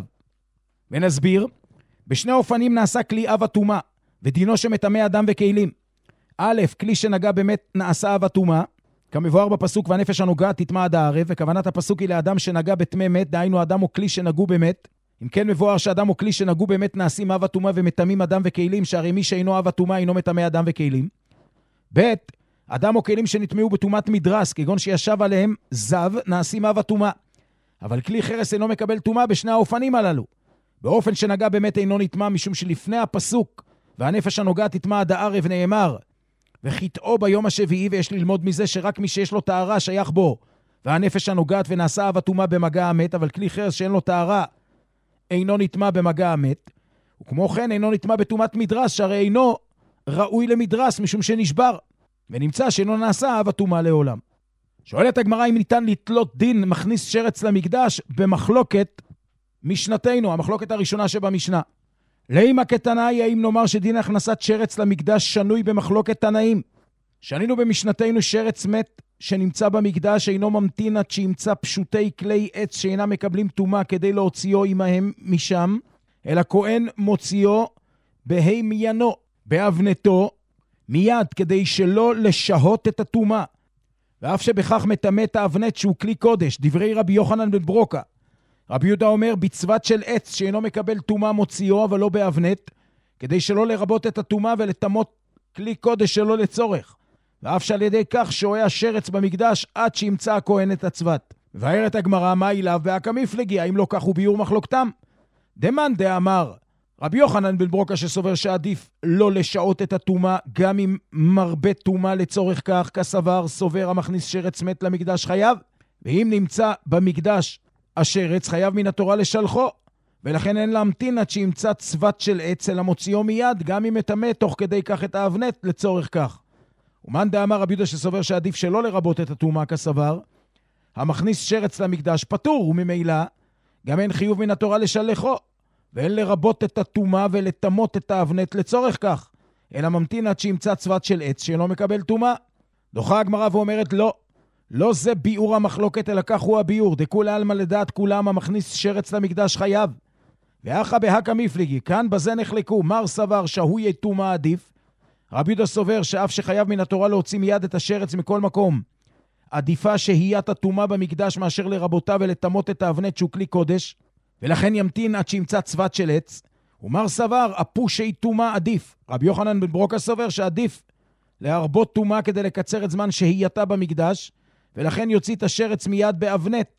ונסביר, בשני אופנים נעשה כלי אב הטומאה, ודינו שמטמא אדם וכלים. א', כלי שנגע באמת נעשה אב הטומאה, כמבואר בפסוק והנפש הנוגעת תטמא עד הערב, וכוונת הפסוק היא לאדם שנגע בטמא מת, דהיינו אדם או כלי שנגעו באמת. אם כן מבואר שאדם או כלי שנגעו באמת נעשים אב הטומאה ומטמאים אדם וכלים, שהרי מי שאינו אב הטומאה אינו מטמא אדם וכלים. ב', אדם או כלים שנטמאו בטומאת מדרס, כגון שישב עליהם זב, נעשים אב הטומאה. אבל כלי חרס אינו מקבל טומאה בשני האופנים הללו. באופן שנגע באמת אינו נטמא, משום שלפני הפסוק והנפש הנוגעת תטמא עד הערב נאמר וחיטאו ביום השביעי, ויש ללמוד מזה שרק מי שיש לו טהרה שייך בו, והנפש הנוגעת ונעשה אב הטומאה במגע המת, אבל כלי חרס שאין לו טהרה אינו נטמא במגע המת, וכמו כן אינו נטמא בטומאת מדרס, שהרי אינו ראוי למדרס משום שנשבר, ונמצא שאינו נעשה אב הטומאה לעולם. שואלת הגמרא אם ניתן לתלות דין מכניס שרץ למקדש במחלוקת משנתנו, המחלוקת הראשונה שבמשנה. לימה כתנאי, האם נאמר שדין הכנסת שרץ למקדש שנוי במחלוקת תנאים? שנינו במשנתנו שרץ מת שנמצא במקדש אינו ממתין עד שימצא פשוטי כלי עץ שאינם מקבלים טומאה כדי להוציאו עמהם משם, אלא כהן מוציאו בהי מיינו, באבנתו, מיד כדי שלא לשהות את הטומאה. ואף שבכך מטמא את האבנת שהוא כלי קודש, דברי רבי יוחנן בן ברוקה. רבי יהודה אומר, בצוות של עץ שאינו מקבל טומאה מוציאו, אבל לא באבנת, כדי שלא לרבות את הטומאה ולטמאות כלי קודש שלא לצורך. ואף שעל ידי כך שוהה השרץ במקדש עד שימצא הכהן את הצוות. והערת הגמרא, מה אליו והקמיפלגי, האם לא כך הוא ביור מחלוקתם? דמן דאמר רבי יוחנן בן ברוקה שסובר שעדיף לא לשעות את הטומאה, גם אם מרבה טומאה לצורך כך, כסבר סובר המכניס שרץ מת למקדש חייב, ואם נמצא במקדש השרץ חייב מן התורה לשלחו, ולכן אין להמתין עד שימצא צוות של עץ אלא מוציאו מיד, גם אם מטמא תוך כדי כך את האבנת לצורך כך. ומאן דאמר רבי יהודה שסובר שעדיף שלא לרבות את הטומאה כסבר, המכניס שרץ למקדש פטור, וממילא גם אין חיוב מן התורה לשלחו, ואין לרבות את הטומאה ולטמות את האבנת לצורך כך, אלא ממתין עד שימצא צוות של עץ שלא מקבל טומאה. דוחה הגמרא ואומרת לא, לא זה ביאור המחלוקת, אלא כך הוא הביאור. דכולי עלמא לדעת כולם המכניס שרץ למקדש חייב. ואחא בהקא מפלגי, כאן בזה נחלקו, מר סבר שהוי טומאה עדיף. רבי יהודה סובר שאף שחייב מן התורה להוציא מיד את השרץ מכל מקום, עדיפה שהיית הטומאה במקדש מאשר לרבותה ולטמות את האבנת שהוא כלי קודש, ולכן ימתין עד שימצא צוות של עץ. ומר סבר הפושי טומאה עדיף. רבי יוחנן בן ברוקה סובר שעדיף להרבות טומאה כדי לקצר את זמן שהייתה במקדש, ולכן יוציא את השרץ מיד באבנת,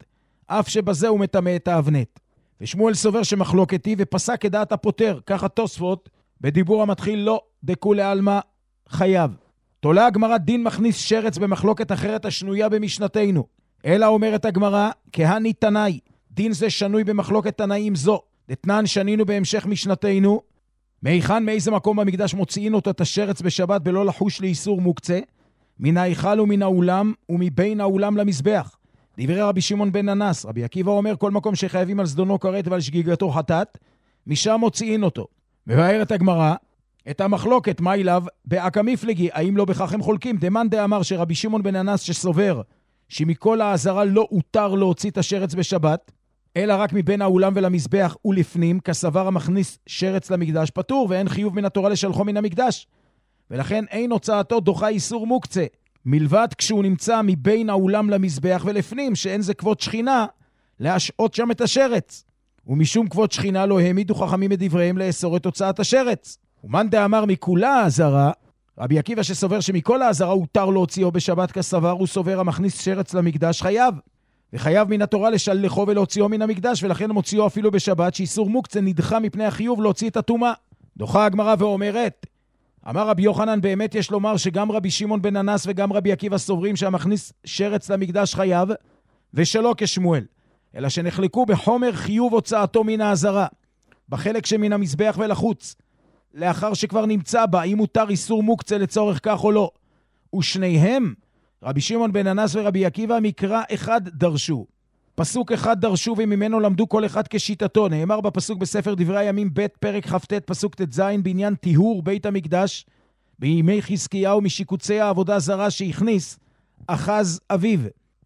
אף שבזה הוא מטמא את האבנת. ושמואל סובר שמחלוקת היא ופסק כדעת הפותר, ככה תוספות, בדיבור המתחיל לא, דכולי עלמא חייב. תולה הגמרא דין מכניס שרץ במחלוקת אחרת השנויה במשנתנו. אלא אומרת הגמרא, כהני תנאי, דין זה שנוי במחלוקת תנאים זו. דתנן שנינו בהמשך משנתנו, מהיכן מאיזה מקום במקדש מוציאים אותו את השרץ בשבת בלא לחוש לאיסור מוקצה, מן ההיכל ומן האולם ומבין האולם למזבח. דברי רבי שמעון בן אנס, רבי עקיבא אומר כל מקום שחייבים על זדונו כרת ועל שגיגתו חטאת, משם מוציאים אותו. מבארת הגמרא את המחלוקת מה אליו באקא מפלגי, האם לא בכך הם חולקים? דמאן דאמר שרבי שמעון בן אנס שסובר שמכל העזרה לא הותר להוציא את השרץ בשבת, אלא רק מבין האולם ולמזבח ולפנים, כסבר המכניס שרץ למקדש פטור, ואין חיוב מן התורה לשלחו מן המקדש. ולכן אין הוצאתו דוחה איסור מוקצה, מלבד כשהוא נמצא מבין האולם למזבח ולפנים, שאין זה כבוד שכינה להשעות שם את השרץ. ומשום כבוד שכינה לא העמידו חכמים את דבריהם לאסור את הוצאת השרץ. ומאן דאמר מכולה העזרה, רבי עקיבא שסובר שמכל העזרה הותר להוציאו בשבת כסבר, הוא סובר המכניס שרץ למקדש חייב. וחייב מן התורה לשלחו ולהוציאו מן המקדש, ולכן מוציאו אפילו בשבת, שאיסור מוקצה נדחה מפני החיוב להוציא את הטומאה. דוחה הגמרא ואומרת, אמר רבי יוחנן, באמת יש לומר שגם רבי שמעון בן אנס וגם רבי עקיבא סוברים שהמכניס שרץ למקדש חייב, ושלא כשמואל, אלא שנחלקו בחומר חיוב הוצאתו מן העזרה, בחלק שמן המזבח ולחוץ, לאחר שכבר נמצא בה, אם מותר איסור מוקצה לצורך כך או לא. ושניהם, רבי שמעון בן אנס ורבי עקיבא, מקרא אחד דרשו. פסוק אחד דרשו וממנו למדו כל אחד כשיטתו. נאמר בפסוק בספר דברי הימים ב' פרק כ"ט פסוק ט"ז בעניין טיהור בית המקדש בימי חזקיהו משיקוצי העבודה זרה שהכניס אחז אביו.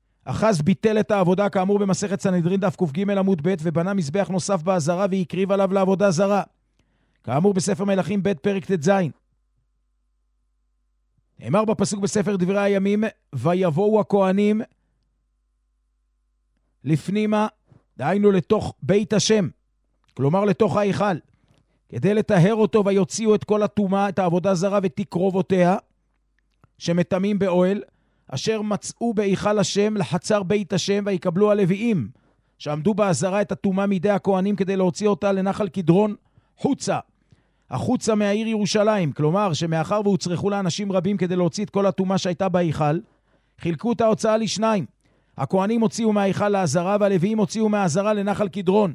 אחז ביטל את העבודה כאמור במסכת סנהדרין דף ק"ג עמוד ב' ובנה מזבח נוסף בעזרה והקריב עליו לעבודה זרה. כאמור בספר מלכים ב' פרק ט"ז. נאמר בפסוק בספר דברי הימים, ויבואו הכהנים לפנימה, דהיינו לתוך בית השם, כלומר לתוך ההיכל, כדי לטהר אותו ויוציאו את כל הטומאה, את העבודה זרה ותקרובותיה, שמטמאים באוהל, אשר מצאו בהיכל השם לחצר בית השם, ויקבלו הלוויים, שעמדו בעזרה את הטומאה מידי הכהנים, כדי להוציא אותה לנחל קדרון חוצה. החוצה מהעיר ירושלים, כלומר שמאחר והוצרכו לאנשים רבים כדי להוציא את כל הטומאה שהייתה בהיכל, חילקו את ההוצאה לשניים. הכהנים הוציאו מההיכל לעזרה, והלוויים הוציאו מהעזרה לנחל קדרון.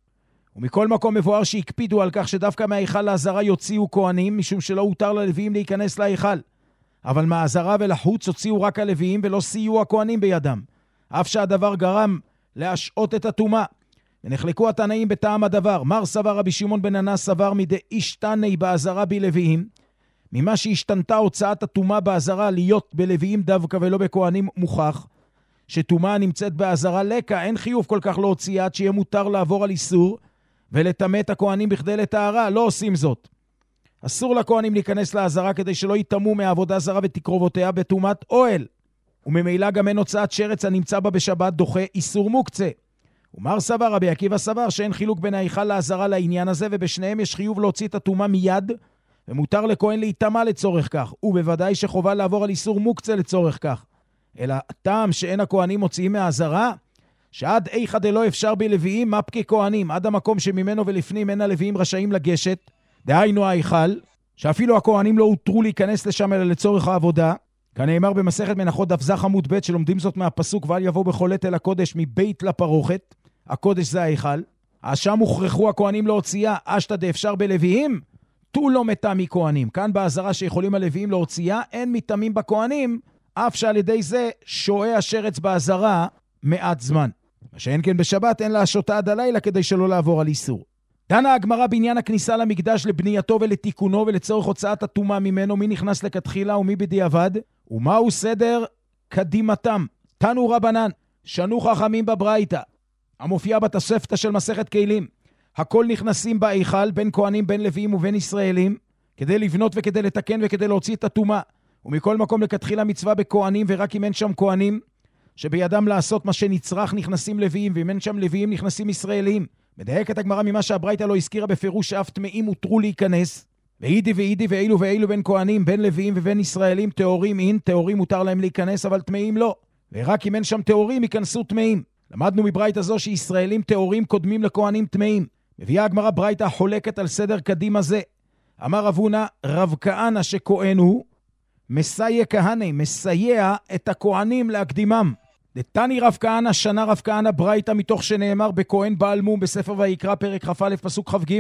ומכל מקום מבואר שהקפידו על כך שדווקא מההיכל לעזרה יוציאו כהנים, משום שלא הותר ללוויים להיכנס להיכל. אבל מהעזרה ולחוץ הוציאו רק הלוויים ולא סייעו הכהנים בידם, אף שהדבר גרם להשעות את הטומאה. ונחלקו התנאים בטעם הדבר. מר סבר רבי שמעון בן אנס סבר מדי השתני בעזרה בלוויים, ממה שהשתנתה הוצאת הטומאה בעזרה להיות בלוויים דווקא ולא בכהנים, מוכח שטומאה נמצאת בעזרה לקה, אין חיוב כל כך להוציא עד שיהיה מותר לעבור על איסור ולטמא את הכהנים בכדי לטהרה. לא עושים זאת. אסור לכהנים להיכנס לעזרה כדי שלא יטמאו מהעבודה זרה ותקרובותיה בטומאת אוהל, וממילא גם אין הוצאת שרץ הנמצא בה בשבת דוחה איסור מוקצה. ומר סבר רבי עקיבא סבר שאין חילוק בין ההיכל לעזרה לעניין הזה, ובשניהם יש חיוב להוציא את הטומאה מיד, ומותר לכהן להיטמא לצורך כך, ובוודאי שחובה לעבור על איסור מוקצה לצורך כך. אלא הטעם שאין הכהנים מוציאים מהעזרה, שעד איכה דלא אפשר בלוויים מפקי כהנים, עד המקום שממנו ולפנים אין הלוויים רשאים לגשת, דהיינו ההיכל, שאפילו הכהנים לא הותרו להיכנס לשם אלא לצורך העבודה, כנאמר במסכת מנחות דף זך עמוד ב' שלומדים זאת מהפסוק ואל יבוא בכל עת אל הקודש מבית לפרוכת, הקודש זה ההיכל, אז שם הוכרחו הכהנים להוציאה, אשתא דאפשר בלוויים, תו לא מטמא כהנים. כאן בעזרה שיכולים הלוויים להוציאה, אין מטמאים בכהנים, אף שעל ידי זה שועה השרץ בעזרה מעט זמן. מה שאין כן בשבת, אין להשותה עד הלילה כדי שלא לעבור על איסור. דנה הגמרא בעניין הכניסה למקדש לבנייתו ולתיקונו ולצורך הוצאת הטומאה ממנו, מי נכנס לכתחילה ומי בדיעבד, ומהו סדר קדימתם. תנו רבנן, שנו חכמים בברייתא, המופיע בתוספתא של מסכת כלים, הכל נכנסים בהיכל, בין כהנים, בין לוויים ובין ישראלים, כדי לבנות וכדי לתקן וכדי להוציא את הטומאה. ומכל מקום לכתחילה מצווה בכהנים, ורק אם אין שם כהנים שבידם לעשות מה שנצרך נכנסים לוויים, ואם אין שם לוויים נכנסים ישראלים. מדייקת הגמרא ממה שהברייתא לא הזכירה בפירוש שאף טמאים הותרו להיכנס, ואידי ואידי ואילו ואילו בין כהנים, בין לוויים ובין ישראלים, תאורים אין, תאורים מותר להם להיכנס אבל טמאים לא, ורק אם אין שם תאורים ייכנסו טמאים. למדנו מברייתא זו שישראלים טהורים קודמים לכהנים טמאים. מביאה הגמרא ברייתא חולקת על סדר קדימה זה. אמר רב הונא, רב כהנא שכהן הוא, מסייע כהנא, מסייע את הכהנים להקדימם. דתני רב כהנא, שנה רב כהנא ברייתא מתוך שנאמר בכהן בעל מום בספר ויקרא פרק כ"א פסוק כ"ג.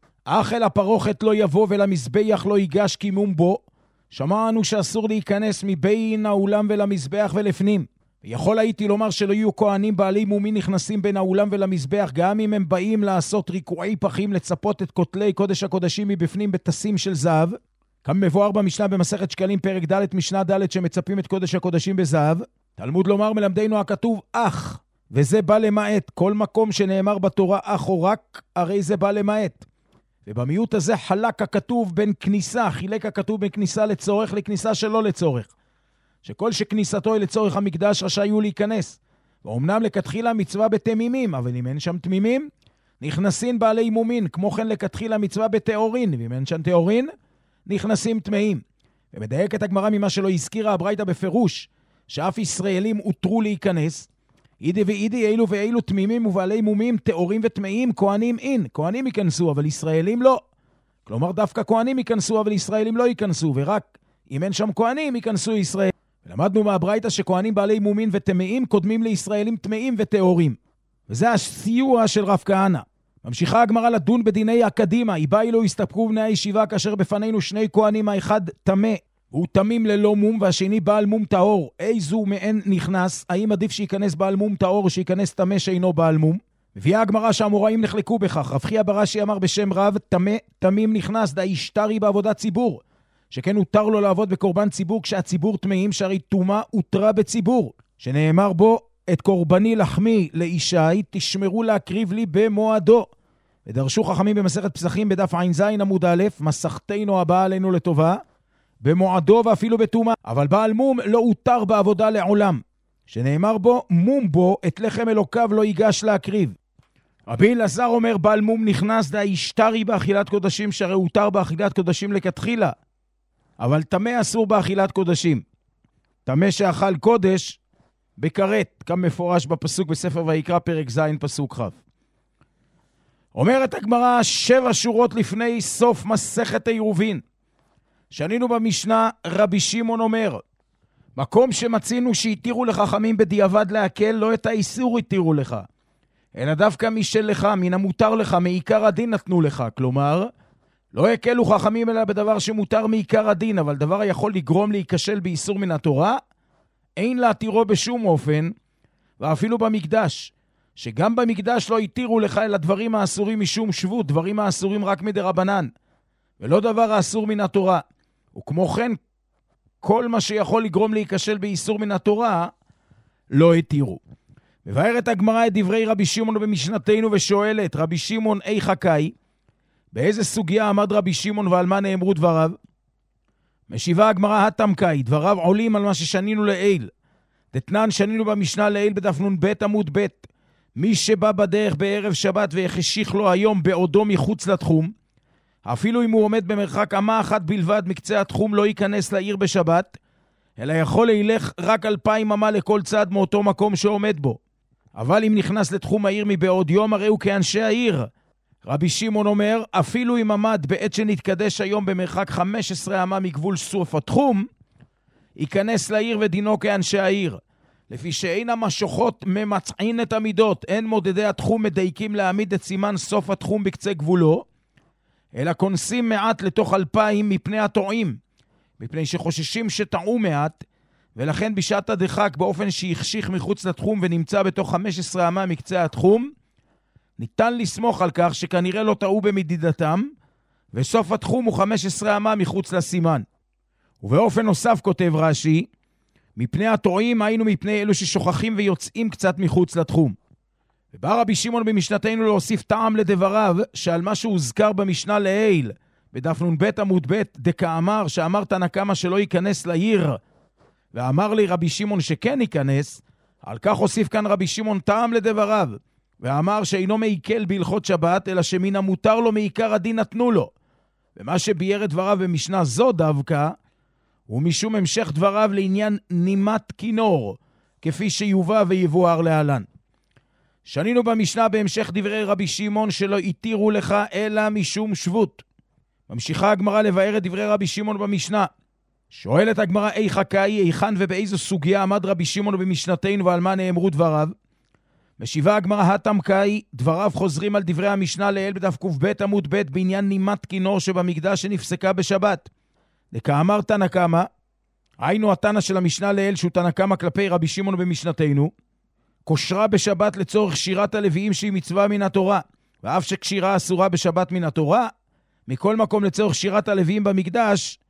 אך אל הפרוכת לא יבוא ולמזבח לא ייגש כי מום בו. שמענו שאסור להיכנס מבין האולם ולמזבח ולפנים. ויכול הייתי לומר שלא יהיו כהנים בעלי מומין נכנסים בין האולם ולמזבח, גם אם הם באים לעשות ריקועי פחים, לצפות את כותלי קודש הקודשים מבפנים בתסים של זהב. כאן מבואר במשנה במסכת שקלים פרק ד' משנה ד' שמצפים את קודש הקודשים בזהב. תלמוד לומר מלמדנו הכתוב אך, וזה בא למעט. כל מקום שנאמר בתורה אך או רק, הרי זה בא למעט. ובמיעוט הזה חלק הכתוב בין כניסה, חילק הכתוב בין כניסה לצורך לכניסה שלא לצורך. שכל שכניסתו היא לצורך המקדש רשאי הוא להיכנס. ואומנם לכתחילה מצווה בתמימים, אבל אם אין שם תמימים, נכנסים בעלי מומין. כמו כן לכתחילה מצווה בתיאורין, ואם אין שם תיאורין, נכנסים טמאים. ומדייקת הגמרא ממה שלא הזכירה הברייתא בפירוש, שאף ישראלים הותרו להיכנס, אידי ואידי אילו ואילו תמימים ובעלי מומים, תיאורים וטמאים, כהנים אין. כהנים ייכנסו, אבל ישראלים לא. כלומר דווקא כהנים ייכנסו, אבל ישראלים לא ייכנסו, ורק אם אין שם כהנים ייכנסו ישראל. ולמדנו מהברייתא שכהנים בעלי מומין וטמאים קודמים לישראלים טמאים וטהורים. וזה הסיוע של רב כהנא. ממשיכה הגמרא לדון בדיני הקדימה. איבא אילו הסתפקו בני הישיבה כאשר בפנינו שני כהנים, האחד טמא והוא תמים ללא מום, והשני בעל מום טהור. איזו מהן נכנס? האם עדיף שייכנס בעל מום טהור או שייכנס טמא שאינו בעל מום? מביאה הגמרא שהאמוראים נחלקו בכך. רב חייא ברש"י אמר בשם רב, טמא תמים נכנס, דה ישתרי בעבודת ציבור, שכן הותר לו לעבוד בקורבן ציבור כשהציבור טמאים, שהרי טומאה הותרה בציבור, שנאמר בו את קורבני לחמי לאישי תשמרו להקריב לי במועדו. ודרשו חכמים במסכת פסחים בדף ע"ז עמוד א', מסכתנו הבאה עלינו לטובה, במועדו ואפילו בטומאה. אבל בעל מום לא הותר בעבודה לעולם, שנאמר בו מום בו את לחם אלוקיו לא ייגש להקריב. רבי אלעזר אומר בעל מום נכנס דה ישתרי באכילת קודשים, שהרי הותר באכילת קודשים לכתחילה, אבל טמא אסור באכילת קודשים. טמא שאכל קודש בכרת, כמפורש בפסוק בספר ויקרא פרק ז' פסוק כ'. אומרת הגמרא שבע שורות לפני סוף מסכת עירובין. שנינו במשנה, רבי שמעון אומר, מקום שמצינו שהתירו לחכמים בדיעבד להקל, לא את האיסור התירו לך, אלא דווקא משלך, מן המותר לך, מעיקר הדין נתנו לך. כלומר, לא הקלו חכמים אלא בדבר שמותר מעיקר הדין, אבל דבר היכול לגרום להיכשל באיסור מן התורה, אין להתירו בשום אופן. ואפילו במקדש, שגם במקדש לא התירו לך אלא דברים האסורים משום שבות, דברים האסורים רק מדרבנן, ולא דבר האסור מן התורה. וכמו כן, כל מה שיכול לגרום להיכשל באיסור מן התורה, לא התירו. מבארת הגמרא את דברי רבי שמעון במשנתנו ושואלת, רבי שמעון איך קאי? באיזה סוגיה עמד רבי שמעון ועל מה נאמרו דבריו? משיבה הגמרא התמקאי, דבריו עולים על מה ששנינו לעיל. דתנן שנינו במשנה לעיל בדף נ"ב עמוד ב', מי שבא בדרך בערב שבת ויחשיך לו היום בעודו מחוץ לתחום, אפילו אם הוא עומד במרחק אמה אחת בלבד מקצה התחום, לא ייכנס לעיר בשבת, אלא יכול להילך רק אלפיים אמה לכל צד מאותו מקום שעומד בו. אבל אם נכנס לתחום העיר מבעוד יום, הרי הוא כאנשי העיר. רבי שמעון אומר, אפילו אם עמד בעת שנתקדש היום במרחק חמש עשרה אמה מגבול סוף התחום, ייכנס לעיר ודינו כאנשי העיר. לפי שאין המשוכות ממצעין את המידות, אין מודדי התחום מדייקים להעמיד את סימן סוף התחום בקצה גבולו, אלא כונסים מעט לתוך אלפיים מפני הטועים, מפני שחוששים שטעו מעט, ולכן בשעת הדחק באופן שיחשיך מחוץ לתחום ונמצא בתוך חמש עשרה אמה מקצה התחום, ניתן לסמוך על כך שכנראה לא טעו במדידתם, וסוף התחום הוא חמש עשרה אמה מחוץ לסימן. ובאופן נוסף כותב רש"י, מפני הטועים היינו מפני אלו ששוכחים ויוצאים קצת מחוץ לתחום. ובא רבי שמעון במשנתנו להוסיף טעם לדבריו, שעל מה שהוזכר במשנה לעיל, בדף נ"ב עמוד ב', דקאמר, שאמר תנא קמא שלא ייכנס לעיר, ואמר לי רבי שמעון שכן ייכנס, על כך הוסיף כאן רבי שמעון טעם לדבריו, ואמר שאינו מעיקל בהלכות שבת, אלא שמן המותר לו מעיקר הדין נתנו לו. ומה שביאר את דבריו במשנה זו דווקא, הוא משום המשך דבריו לעניין נימת כינור, כפי שיובא ויבואר להלן. שנינו במשנה בהמשך דברי רבי שמעון שלא התירו לך אלא משום שבות. ממשיכה הגמרא לבאר את דברי רבי שמעון במשנה. שואלת הגמרא איך קאי, היכן ובאיזו סוגיה עמד רבי שמעון במשנתנו ועל מה נאמרו דבריו? משיבה הגמרא התם קאי, דבריו חוזרים על דברי המשנה לעיל בדף קב עמוד ב' בעניין נימת כינור שבמקדש שנפסקה בשבת. דכאמר תנא קמא, היינו התנא של המשנה לעיל שהוא תנא קמא כלפי רבי שמעון במשנתנו, כושרה בשבת לצורך שירת הלוויים שהיא מצווה מן התורה, ואף שקשירה אסורה בשבת מן התורה, מכל מקום לצורך שירת הלוויים במקדש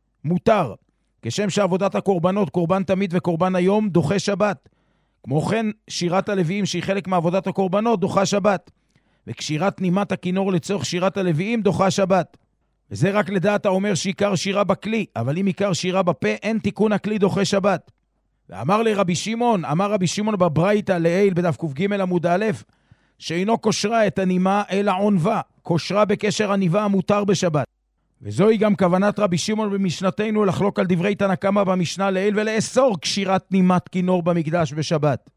מותר, כשם שעבודת הקורבנות, קורבן תמיד וקורבן היום, דוחה שבת. כמו כן, שירת הלוויים שהיא חלק מעבודת הקורבנות דוחה שבת, וקשירת נימת הכינור לצורך שירת הלוויים דוחה שבת. וזה רק לדעת האומר שעיקר שירה בכלי, אבל אם עיקר שירה בפה, אין תיקון הכלי דוחה שבת. ואמר לי רבי שמעון, אמר רבי שמעון בברייתא לעיל בדף קג עמוד א', שאינו קושרה את הנימה אלא עונבה, קושרה בקשר הניבה המותר בשבת. וזוהי גם כוונת רבי שמעון במשנתנו לחלוק על דברי תנא קמא במשנה לעיל ולאסור קשירת נימת כינור במקדש בשבת.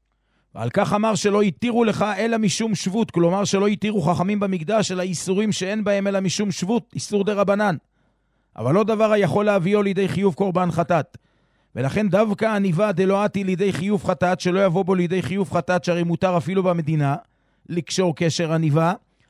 ועל כך אמר שלא יתירו לך אלא משום שבות, כלומר שלא יתירו חכמים במקדש אלא איסורים שאין בהם אלא משום שבות, איסור דרבנן. אבל לא דבר היכול להביאו לידי חיוב קורבן חטאת. ולכן דווקא הניבה דלואתי לידי חיוב חטאת, שלא יבוא בו לידי חיוב חטאת, שהרי מותר אפילו במדינה לקשור קשר הניבה,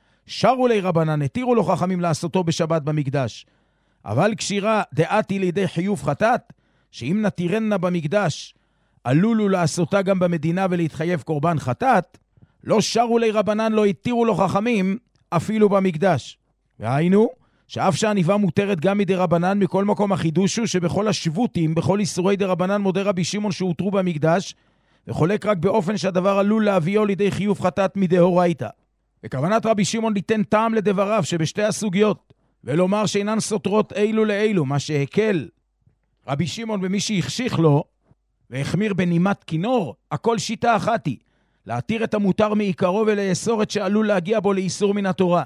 שרו לי רבנן, התירו לו חכמים לעשותו בשבת במקדש. אבל קשירה דעתי לידי חיוב חטאת, שאם נתירנה במקדש, עלולו לעשותה גם במדינה ולהתחייב קורבן חטאת, לא שרו לי רבנן, לא התירו לו חכמים אפילו במקדש. והיינו, שאף שהניבה מותרת גם מדי רבנן, מכל מקום החידוש הוא שבכל השבותים, בכל איסורי די רבנן מודה רבי שמעון שהותרו במקדש, וחולק רק באופן שהדבר עלול להביאו לידי חיוב חטאת מדי הורייתא. וכוונת רבי שמעון ליתן טעם לדבריו שבשתי הסוגיות, ולומר שאינן סותרות אילו לאילו, מה שהקל רבי שמעון במי שהחשיך לו, והחמיר בנימת כינור, הכל שיטה אחת היא, להתיר את המותר מעיקרו ולאסור את שעלול להגיע בו לאיסור מן התורה.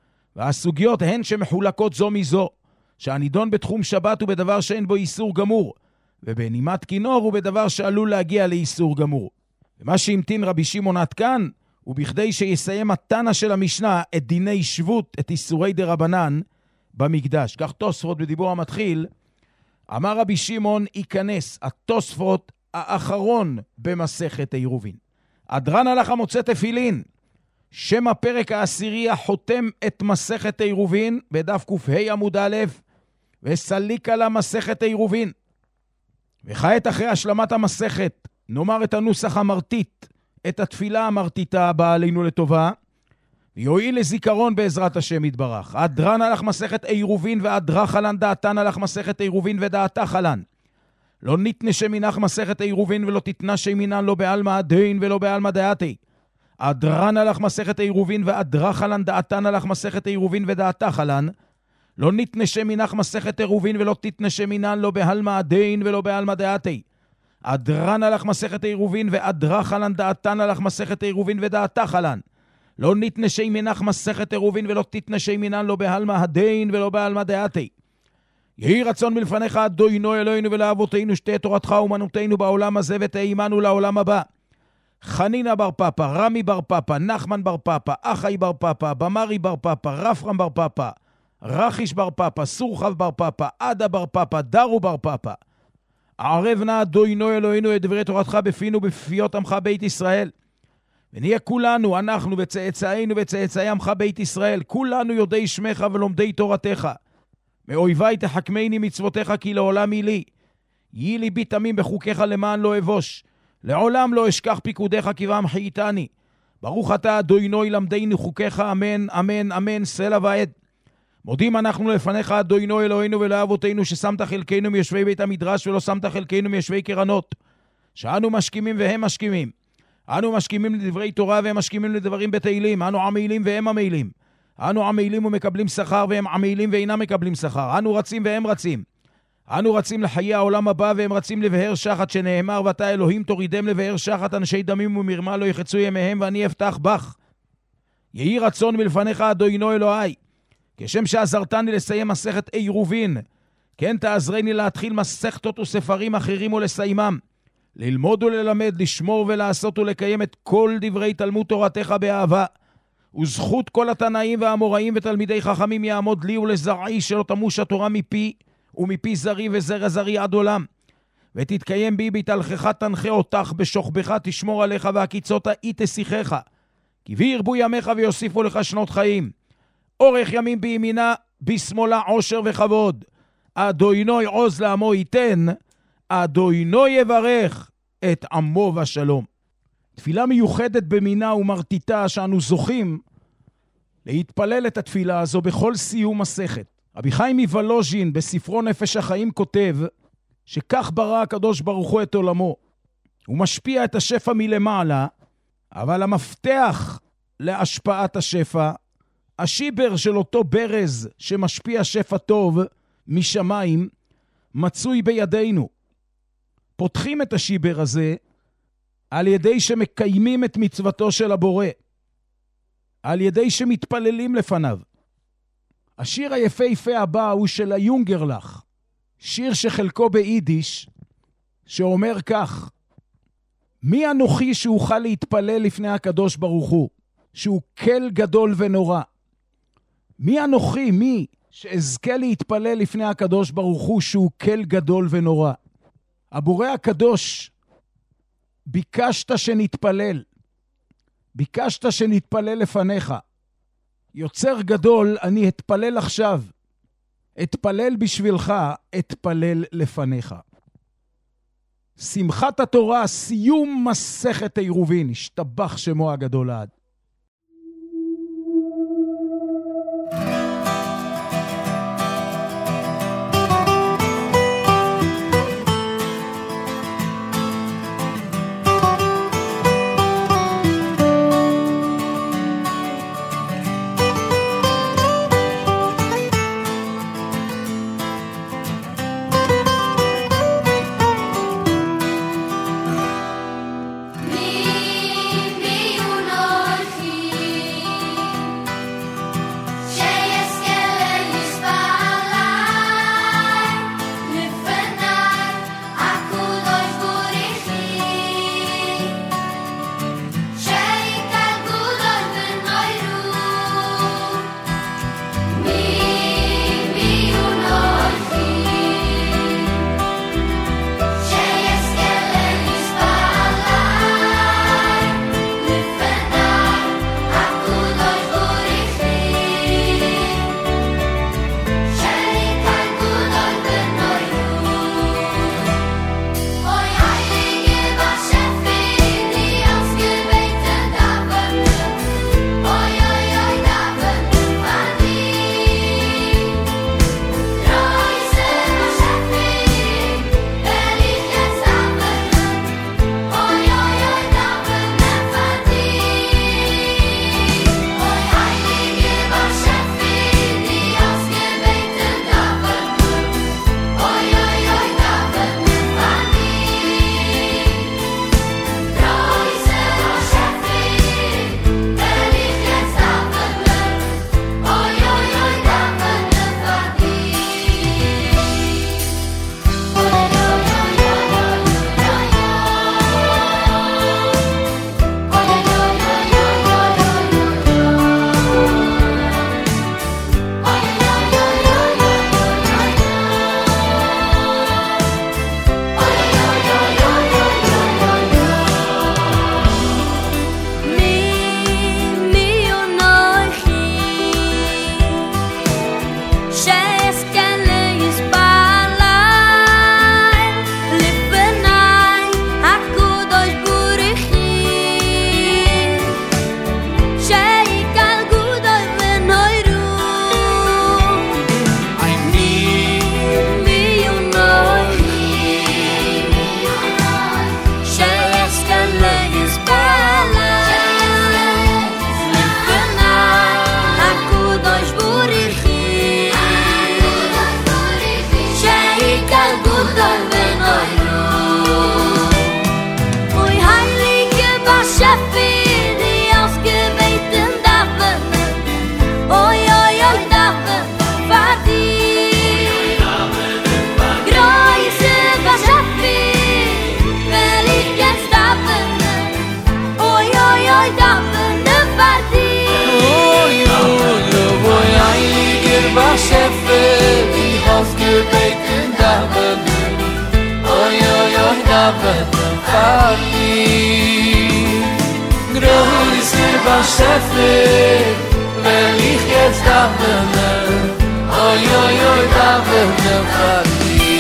והסוגיות הן שמחולקות זו מזו, שהנידון בתחום שבת הוא בדבר שאין בו איסור גמור, ובנימת כינור הוא בדבר שעלול להגיע לאיסור גמור. ומה שהמתין רבי שמעון עד כאן, ובכדי שיסיים התנא של המשנה את דיני שבות, את איסורי דרבנן במקדש. כך תוספות בדיבור המתחיל, אמר רבי שמעון ייכנס התוספות האחרון במסכת עירובין. אדרן הלך המוצא תפילין, שם הפרק העשירי החותם את מסכת עירובין בדף קה עמוד א', וסליק על המסכת עירובין. וכעת אחרי השלמת המסכת נאמר את הנוסח המרתית, את התפילה המרתיתה הבאה עלינו לטובה, ויועיל לזיכרון בעזרת השם יתברך. אדרן הלך מסכת עירובין ואדרך עלן, דעתן הלך מסכת עירובין ודעתך עלן. לא ניתנה שמינך מסכת עירובין ולא תתנה שמינן, לא בעלמא הדין ולא בעלמא דעתי. אדרן הלך מסכת עירובין ואדרך עלן, דעתן הלך מסכת עירובין ודעתך עלן. לא ניתנה שמינך מסכת עירובין ולא תתנה שמינן, לא בעלמא הדין ולא בעלמא דעתי. אדרן הלך מסכת עירובין ואדרך עלן, דעתן הלך מסכת עירובין ודעתך עלן. לא נתנשי מנך מסכת עירובין ולא תתנשי מנן, לא בהלמה הדין ולא בהלמה דעתי. יהי רצון מלפניך אדונו אלוהינו ולאבותינו שתהיה תורתך אומנותנו בעולם הזה ותאימנו לעולם הבא. חנינה בר פאפה, רמי בר פאפה, נחמן בר פאפה, אחי בר פאפה, במרי בר פאפה, רפרם בר פאפה, רחיש בר פאפה, סורחב בר פאפה, עדה בר פאפה, דרו בר פאפה. ערב נא אדונו אלוהינו את דברי תורתך בפינו בפיות עמך בית ישראל. ונהיה כולנו, אנחנו וצאצאינו וצאצאי עמך בית ישראל, כולנו יודעי שמך ולומדי תורתך. מאויבי תחכמני מצוותיך כי לעולם היא לי. יהי ליבי תמים בחוקיך למען לא אבוש. לעולם לא אשכח פיקודיך כי והמחייתני. ברוך אתה אדוני למדני חוקיך, אמן, אמן, אמן, סלע ועד. מודים אנחנו לפניך אדוני אלוהינו ולאבותינו ששמת חלקנו מיושבי בית המדרש ולא שמת חלקנו מיושבי קרנות. שאנו משכימים והם משכימים. אנו משכימים לדברי תורה והם משכימים לדברים בתהילים. אנו עמלים והם עמלים. אנו עמלים ומקבלים שכר והם עמלים ואינם מקבלים שכר. אנו רצים והם רצים. אנו רצים לחיי העולם הבא והם רצים לבהר שחת, שנאמר ואתה אלוהים תורידם לבהר שחת, אנשי דמים ומרמה לא יחצו ימיהם ואני אפתח בך. יהי רצון מלפניך אדוני אלוהי, כשם שעזרתני לסיים מסכת עירובין, כן תעזרני להתחיל מסכתות וספרים אחרים ולסיימם. ללמוד וללמד, לשמור ולעשות ולקיים את כל דברי תלמוד תורתך באהבה. וזכות כל התנאים והאמוראים ותלמידי חכמים יעמוד לי ולזרעי, שלא תמוש התורה מפי ומפי זרי וזרע זרי עד עולם. ותתקיים בי בהתהלכך תנחה אותך, בשוכבך תשמור עליך, והקיצות אי תשיחך. כי בי ירבו ימיך ויוסיפו לך שנות חיים. אורך ימים בימינה, בשמאלה עושר וכבוד. אדוני עוז לעמו ייתן, אדוני יברך את עמו בשלום. תפילה מיוחדת במינה ומרטיטה שאנו זוכים להתפלל את התפילה הזו בכל סיום מסכת. רבי חיים מוולוז'ין בספרו נפש החיים כותב שכך ברא הקדוש ברוך הוא את עולמו. הוא משפיע את השפע מלמעלה, אבל המפתח להשפעת השפע, השיבר של אותו ברז שמשפיע שפע טוב משמיים, מצוי בידינו. פותחים את השיבר הזה על ידי שמקיימים את מצוותו של הבורא, על ידי שמתפללים לפניו. השיר היפהפה הבא הוא של היונגרלך, שיר שחלקו ביידיש, שאומר כך: מי אנוכי שאוכל להתפלל לפני הקדוש ברוך הוא, שהוא כל גדול ונורא? מי אנוכי, מי שאזכה להתפלל לפני הקדוש ברוך הוא, שהוא כל גדול ונורא? הבורא הקדוש, ביקשת שנתפלל, ביקשת שנתפלל לפניך. יוצר גדול, אני אתפלל עכשיו, אתפלל בשבילך, אתפלל לפניך. שמחת התורה, סיום מסכת עירובין, השתבח שמו הגדול עד. Mi, mi uno beten davenen, oi oi oi davenen fari. Größe was Schäfer, will ich jetzt davenen, oi oi oi davenen fari.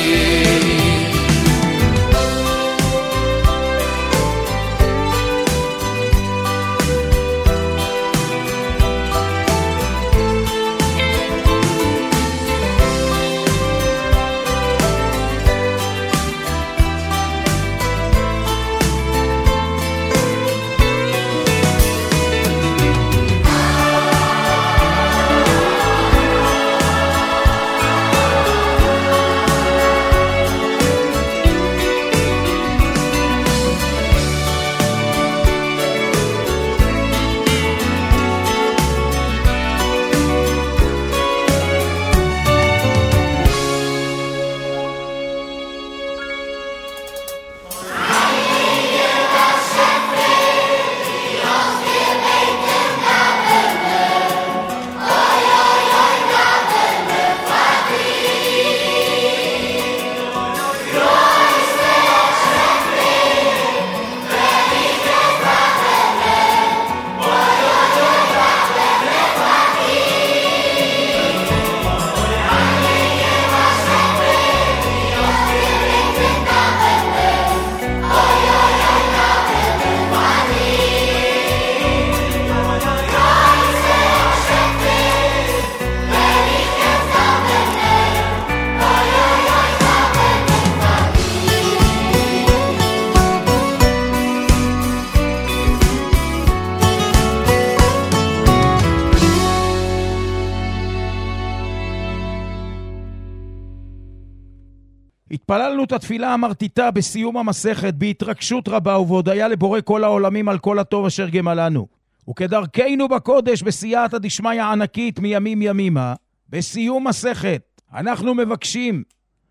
התפללנו את התפילה המרטיטה בסיום המסכת בהתרגשות רבה ובהודיה לבורא כל העולמים על כל הטוב אשר גמלנו. וכדרכנו בקודש בסייעתא דשמיא ענקית מימים ימימה, בסיום מסכת אנחנו מבקשים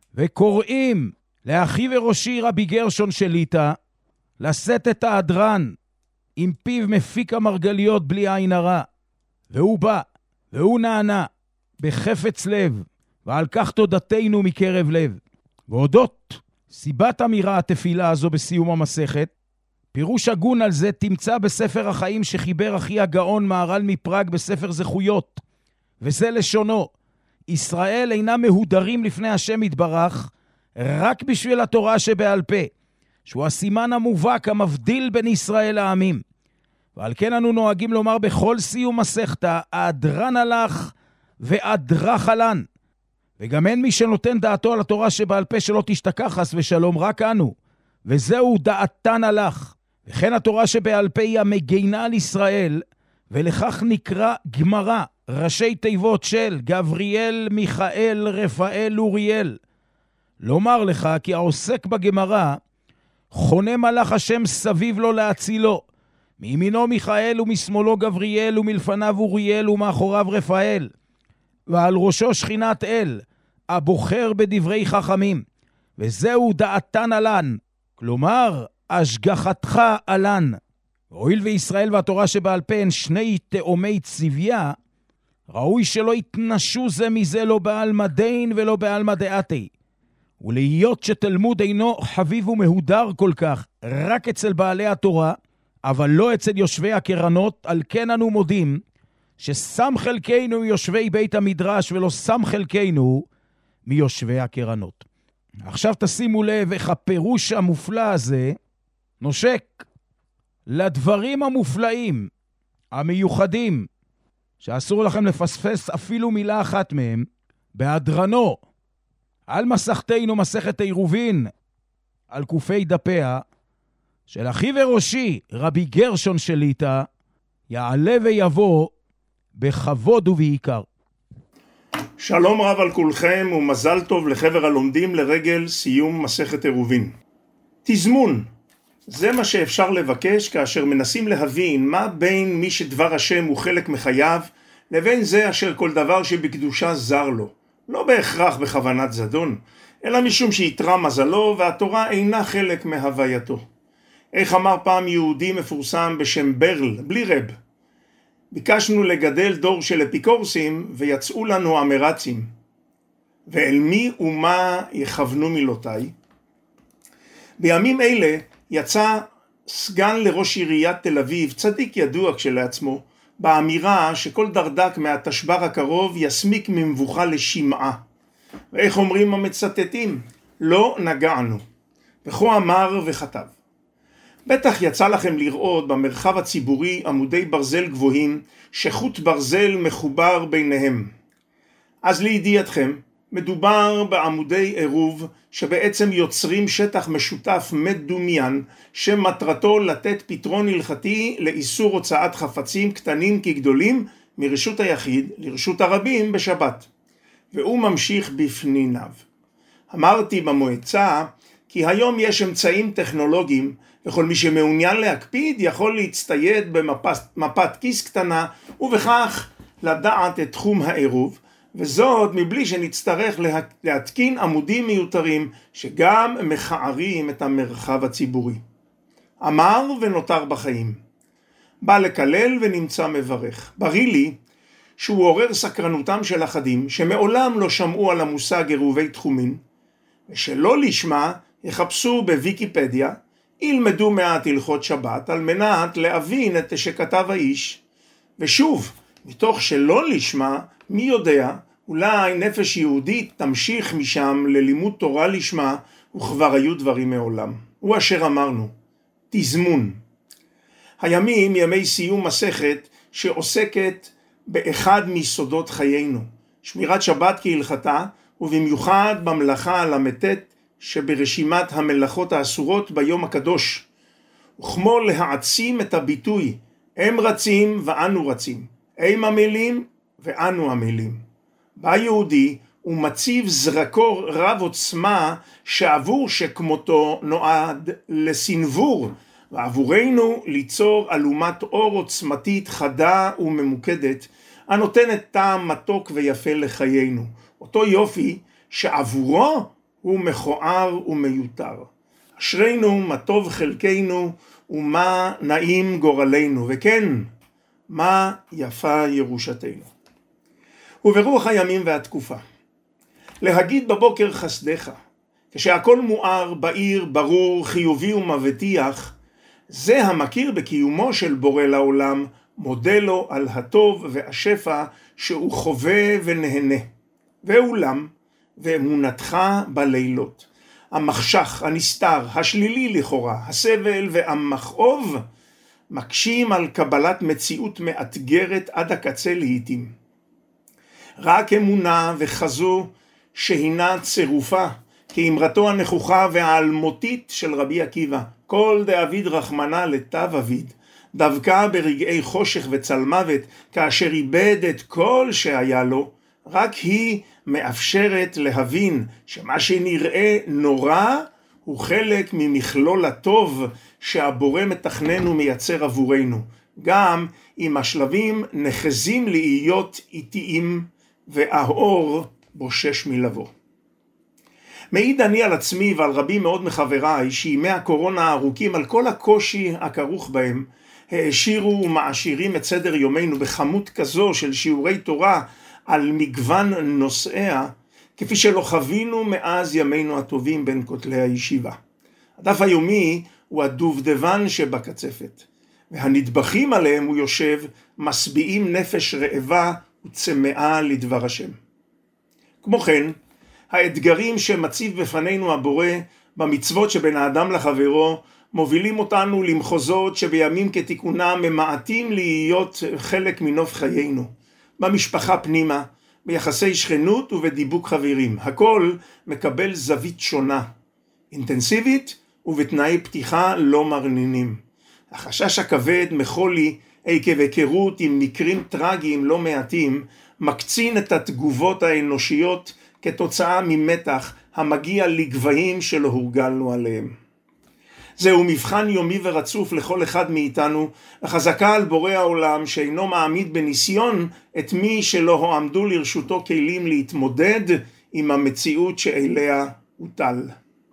וקוראים לאחי וראשי רבי גרשון שליט"א לשאת את האדרן עם פיו מפיק המרגליות בלי עין הרע. והוא בא והוא נענה בחפץ לב, ועל כך תודתנו מקרב לב. והודות סיבת אמירה התפילה הזו בסיום המסכת, פירוש הגון על זה תמצא בספר החיים שחיבר אחי הגאון מהר"ל מפראג בספר זכויות, וזה לשונו: ישראל אינם מהודרים לפני השם יתברך רק בשביל התורה שבעל פה, שהוא הסימן המובהק המבדיל בין ישראל לעמים. ועל כן אנו נוהגים לומר בכל סיום מסכתא, האדרן הלך ואדרך עלן. וגם אין מי שנותן דעתו על התורה שבעל פה שלא תשתכח חס ושלום, רק אנו, וזהו דעתן הלך. וכן התורה שבעל פה היא המגינה על ישראל, ולכך נקרא גמרא, ראשי תיבות של גבריאל, מיכאל, רפאל, אוריאל. לומר לך כי העוסק בגמרא חונה מלאך השם סביב לו להצילו, מימינו מיכאל ומשמאלו גבריאל ומלפניו אוריאל ומאחוריו רפאל, ועל ראשו שכינת אל הבוחר בדברי חכמים, וזהו דעתן עלן, כלומר השגחתך עלן. והואיל וישראל והתורה שבעל פה הן שני תאומי צביה, ראוי שלא יתנשו זה מזה, לא בעלמא דין ולא בעלמא דעתי. ולהיות שתלמוד אינו חביב ומהודר כל כך רק אצל בעלי התורה, אבל לא אצל יושבי הקרנות, על כן אנו מודים ששם חלקנו מיושבי בית המדרש ולא שם חלקנו מיושבי הקרנות. עכשיו תשימו לב איך הפירוש המופלא הזה נושק לדברים המופלאים, המיוחדים, שאסור לכם לפספס אפילו מילה אחת מהם, בהדרנו, על מסכתנו מסכת עירובין, על קופי דפיה, של אחי וראשי רבי גרשון שליט"א, יעלה ויבוא בכבוד ובעיקר. שלום רב על כולכם ומזל טוב לחבר הלומדים לרגל סיום מסכת עירובין. תזמון, זה מה שאפשר לבקש כאשר מנסים להבין מה בין מי שדבר השם הוא חלק מחייו, לבין זה אשר כל דבר שבקדושה זר לו. לא בהכרח בכוונת זדון, אלא משום שיתרה מזלו והתורה אינה חלק מהווייתו. איך אמר פעם יהודי מפורסם בשם ברל, בלי רב, ביקשנו לגדל דור של אפיקורסים ויצאו לנו אמרצים. ואל מי ומה יכוונו מילותיי. בימים אלה יצא סגן לראש עיריית תל אביב, צדיק ידוע כשלעצמו, באמירה שכל דרדק מהתשבר הקרוב יסמיק ממבוכה לשמעה. ואיך אומרים המצטטים? לא נגענו. וכה אמר וכתב. בטח יצא לכם לראות במרחב הציבורי עמודי ברזל גבוהים שחוט ברזל מחובר ביניהם. אז לידיעתכם, מדובר בעמודי עירוב שבעצם יוצרים שטח משותף מדומיין שמטרתו לתת פתרון הלכתי לאיסור הוצאת חפצים קטנים כגדולים מרשות היחיד לרשות הרבים בשבת. והוא ממשיך בפניניו. אמרתי במועצה כי היום יש אמצעים טכנולוגיים וכל מי שמעוניין להקפיד יכול להצטייד במפת כיס קטנה ובכך לדעת את תחום העירוב, וזאת מבלי שנצטרך להתקין עמודים מיותרים שגם מכערים את המרחב הציבורי. אמר ונותר בחיים. בא לקלל ונמצא מברך. בריא לי שהוא עורר סקרנותם של אחדים שמעולם לא שמעו על המושג עירובי תחומין, ושלא לשמה יחפשו בוויקיפדיה, ילמדו מעט הלכות שבת על מנת להבין את שכתב האיש. ושוב, מתוך שלא לשמה, מי יודע, אולי נפש יהודית תמשיך משם ללימוד תורה לשמה, וכבר היו דברים מעולם. הוא אשר אמרנו, תזמון. הימים ימי סיום מסכת שעוסקת באחד מיסודות חיינו, שמירת שבת כהלכתה, ובמיוחד במלאכה הל"ט שברשימת המלאכות האסורות ביום הקדוש, וכמו להעצים את הביטוי, הם רצים ואנו רצים, הם עמלים ואנו עמלים. בא יהודי ומציב זרקור רב עוצמה שעבור שכמותו נועד לסנבור, ועבורנו ליצור אלומת אור עוצמתית חדה וממוקדת, הנותנת טעם מתוק ויפה לחיינו. אותו יופי שעבורו הוא מכוער ומיותר. אשרינו מה טוב חלקנו ומה נעים גורלנו, וכן, מה יפה ירושתנו. וברוח הימים והתקופה, להגיד בבוקר חסדך, כשהכל מואר, בעיר, ברור, חיובי ומבטיח, זה המכיר בקיומו של בורא לעולם, מודה לו על הטוב והשפע שהוא חווה ונהנה. ואולם, ואמונתך בלילות, המחשך, הנסתר, השלילי לכאורה, הסבל והמכאוב, מקשים על קבלת מציאות מאתגרת עד הקצה לעתים. רק אמונה וחזו שהינה צירופה, כאמרתו הנכוחה והאלמותית של רבי עקיבא, כל דאביד רחמנה לטב אביד, דווקא ברגעי חושך וצלמוות, כאשר איבד את כל שהיה לו, רק היא מאפשרת להבין שמה שנראה נורא הוא חלק ממכלול הטוב שהבורא מתכנן ומייצר עבורנו, גם אם השלבים נחזים להיות איטיים והאור בושש מלבוא. מעיד אני על עצמי ועל רבים מאוד מחבריי שימי הקורונה הארוכים על כל הקושי הכרוך בהם העשירו ומעשירים את סדר יומנו בכמות כזו של שיעורי תורה על מגוון נושאיה, כפי שלא חווינו מאז ימינו הטובים בין כותלי הישיבה. הדף היומי הוא הדובדבן שבקצפת, והנדבכים עליהם הוא יושב משביעים נפש רעבה וצמאה לדבר השם. כמו כן, האתגרים שמציב בפנינו הבורא במצוות שבין האדם לחברו, מובילים אותנו למחוזות שבימים כתיקונם ממעטים להיות חלק מנוף חיינו. במשפחה פנימה, ביחסי שכנות ובדיבוק חברים. הכל מקבל זווית שונה, אינטנסיבית ובתנאי פתיחה לא מרנינים. החשש הכבד מחולי עקב היכרות עם מקרים טרגיים לא מעטים, מקצין את התגובות האנושיות כתוצאה ממתח המגיע לגבהים שלא הורגלנו עליהם. זהו מבחן יומי ורצוף לכל אחד מאיתנו, החזקה על בורא העולם שאינו מעמיד בניסיון את מי שלא הועמדו לרשותו כלים להתמודד עם המציאות שאליה הוטל.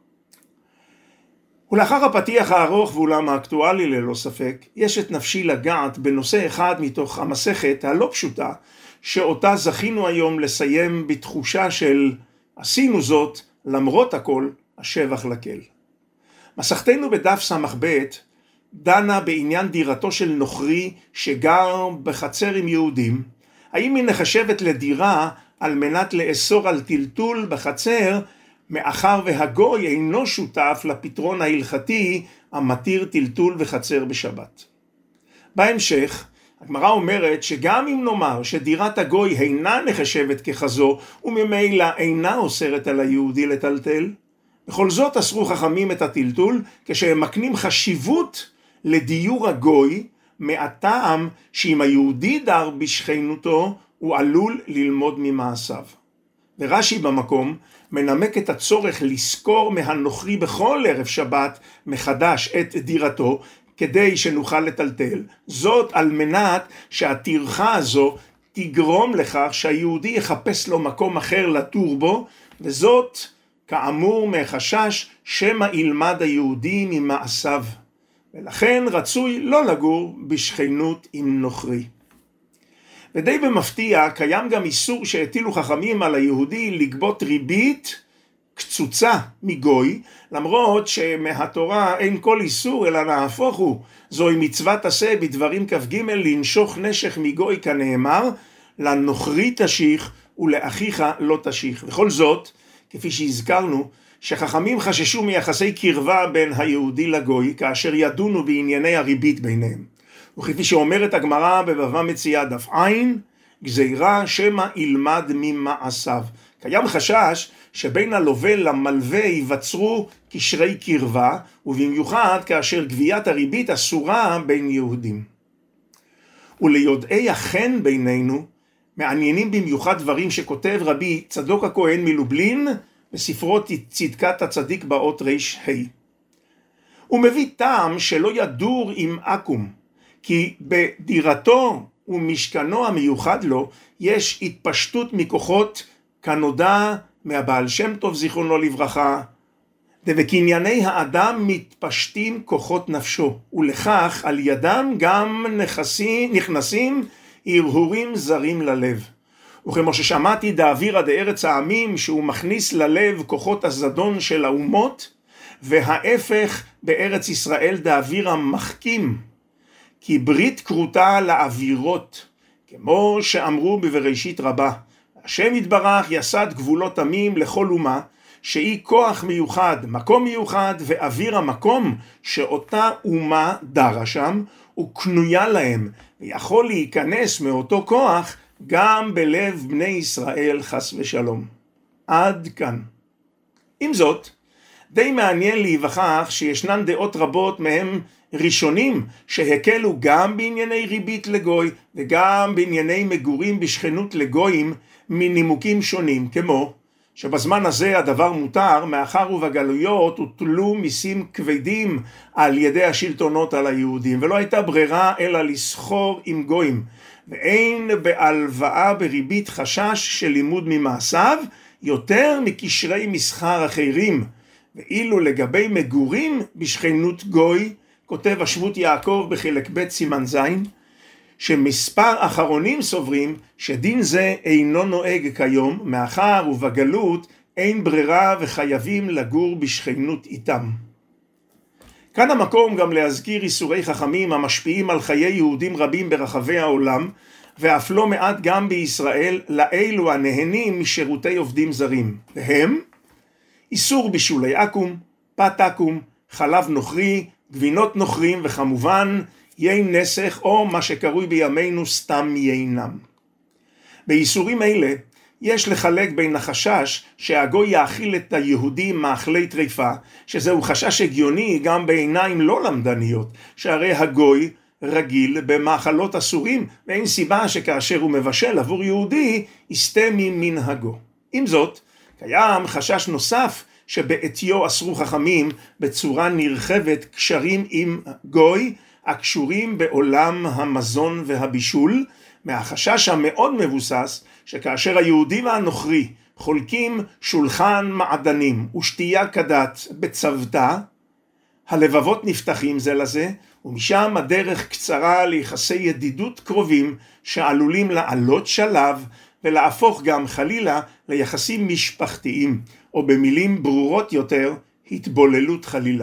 ולאחר הפתיח הארוך ואולם האקטואלי ללא ספק, יש את נפשי לגעת בנושא אחד מתוך המסכת הלא פשוטה, שאותה זכינו היום לסיים בתחושה של עשינו זאת למרות הכל השבח לקל. מסכתנו בדף ס"ב דנה בעניין דירתו של נוכרי שגר בחצר עם יהודים, האם היא נחשבת לדירה על מנת לאסור על טלטול בחצר, מאחר והגוי אינו שותף לפתרון ההלכתי המתיר טלטול בחצר בשבת. בהמשך, הגמרא אומרת שגם אם נאמר שדירת הגוי אינה נחשבת ככזו וממילא אינה אוסרת על היהודי לטלטל, בכל זאת אסרו חכמים את הטלטול כשהם מקנים חשיבות לדיור הגוי, מהטעם שאם היהודי דר בשכנותו הוא עלול ללמוד ממעשיו. ורש"י במקום מנמק את הצורך לזכור מהנוכרי בכל ערב שבת מחדש את דירתו כדי שנוכל לטלטל, זאת על מנת שהטרחה הזו תגרום לכך שהיהודי יחפש לו מקום אחר לטור בו, וזאת כאמור מחשש שמא ילמד היהודי ממעשיו, ולכן רצוי לא לגור בשכנות עם נוכרי. ודי במפתיע קיים גם איסור שהטילו חכמים על היהודי לגבות ריבית קצוצה מגוי, למרות שמהתורה אין כל איסור אלא נהפוך הוא, זוהי מצוות עשה בדברים כ"ג לנשוך נשך מגוי כנאמר, לנוכרי תשיך ולאחיך לא תשיך. וכל זאת, כפי שהזכרנו, שחכמים חששו מיחסי קרבה בין היהודי לגוי כאשר ידונו בענייני הריבית ביניהם. וכפי שאומרת הגמרא בבבא מציעא דף עין, גזירה שמא ילמד ממעשיו. קיים חשש שבין הלווה למלווה ייווצרו קשרי קרבה, ובמיוחד כאשר גביית הריבית אסורה בין יהודים. וליודעי החן בינינו מעניינים במיוחד דברים שכותב רבי צדוק הכהן מלובלין בספרו צדקת הצדיק באות ר"ה. הוא מביא טעם שלא ידור עם עקום, כי בדירתו ומשכנו המיוחד לו יש התפשטות מכוחות כנודע מהבעל שם טוב זיכרונו לברכה, ובקנייני האדם מתפשטים כוחות נפשו, ולכך על ידם גם נכנסים, נכנסים הרהורים זרים ללב. וכמו ששמעתי דאווירא דארץ העמים שהוא מכניס ללב כוחות הזדון של האומות, וההפך בארץ ישראל דאווירא מחכים, כי ברית כרותה לאווירות, כמו שאמרו בבראשית רבה, השם יתברך יסד גבולות עמים לכל אומה, שהיא כוח מיוחד, מקום מיוחד ואוויר המקום שאותה אומה דרה שם, וקנויה להם, ויכול להיכנס מאותו כוח גם בלב בני ישראל חס ושלום. עד כאן. עם זאת, די מעניין להיווכח שישנן דעות רבות מהם ראשונים שהקלו גם בענייני ריבית לגוי וגם בענייני מגורים בשכנות לגויים מנימוקים שונים, כמו שבזמן הזה הדבר מותר מאחר ובגלויות הוטלו מיסים כבדים על ידי השלטונות על היהודים, ולא הייתה ברירה אלא לסחור עם גויים, ואין בהלוואה בריבית חשש של לימוד ממעשיו יותר מקשרי מסחר אחרים. ואילו לגבי מגורים בשכנות גוי, כותב השבות יעקב בחלק ב' סימן זין, שמספר אחרונים סוברים שדין זה אינו נוהג כיום, מאחר ובגלות אין ברירה וחייבים לגור בשכנות איתם. כאן המקום גם להזכיר איסורי חכמים המשפיעים על חיי יהודים רבים ברחבי העולם, ואף לא מעט גם בישראל, לאלו הנהנים משירותי עובדים זרים. והם איסור בישולי עכו"ם, פת עכו"ם, חלב נוכרי, גבינות נוכרים, וכמובן יין נסך או מה שקרוי בימינו סתם יינם. באיסורים אלה יש לחלק בין החשש שהגוי יאכיל את היהודי מאכלי טריפה, שזהו חשש הגיוני גם בעיניים לא למדניות, שהרי הגוי רגיל במאכלות אסורים, ואין סיבה שכאשר הוא מבשל עבור יהודי יסטה ממנהגו. עם זאת, קיים חשש נוסף שבעטיו אסרו חכמים בצורה נרחבת קשרים עם גוי הקשורים בעולם המזון והבישול, מהחשש המאוד מבוסס שכאשר היהודי והנוכרי חולקים שולחן מעדנים ושתייה כדת בצוותא, הלבבות נפתחים זה לזה, ומשם הדרך קצרה ליחסי ידידות קרובים שעלולים לעלות שלב ולהפוך גם חלילה ליחסים משפחתיים, או במילים ברורות יותר, התבוללות חלילה.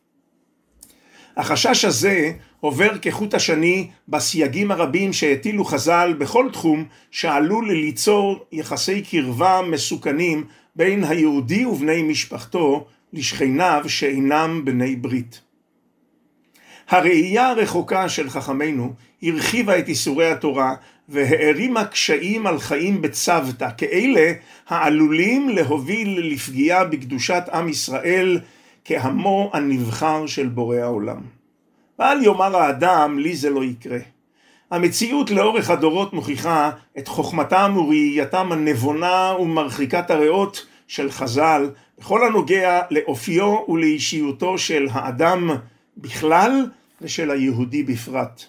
החשש הזה עובר כחוט השני בסייגים הרבים שהטילו חז"ל בכל תחום שעלול ליצור יחסי קרבה מסוכנים בין היהודי ובני משפחתו לשכניו שאינם בני ברית. הראייה הרחוקה של חכמינו הרחיבה את איסורי התורה והערימה קשיים על חיים בצוותא, כאלה העלולים להוביל לפגיעה בקדושת עם ישראל כעמו הנבחר של בורא העולם. ואל יאמר האדם, לי זה לא יקרה. המציאות לאורך הדורות מוכיחה את חוכמתם וראייתם הנבונה ומרחיקת הריאות של חז"ל, בכל הנוגע לאופיו ולאישיותו של האדם בכלל ושל היהודי בפרט.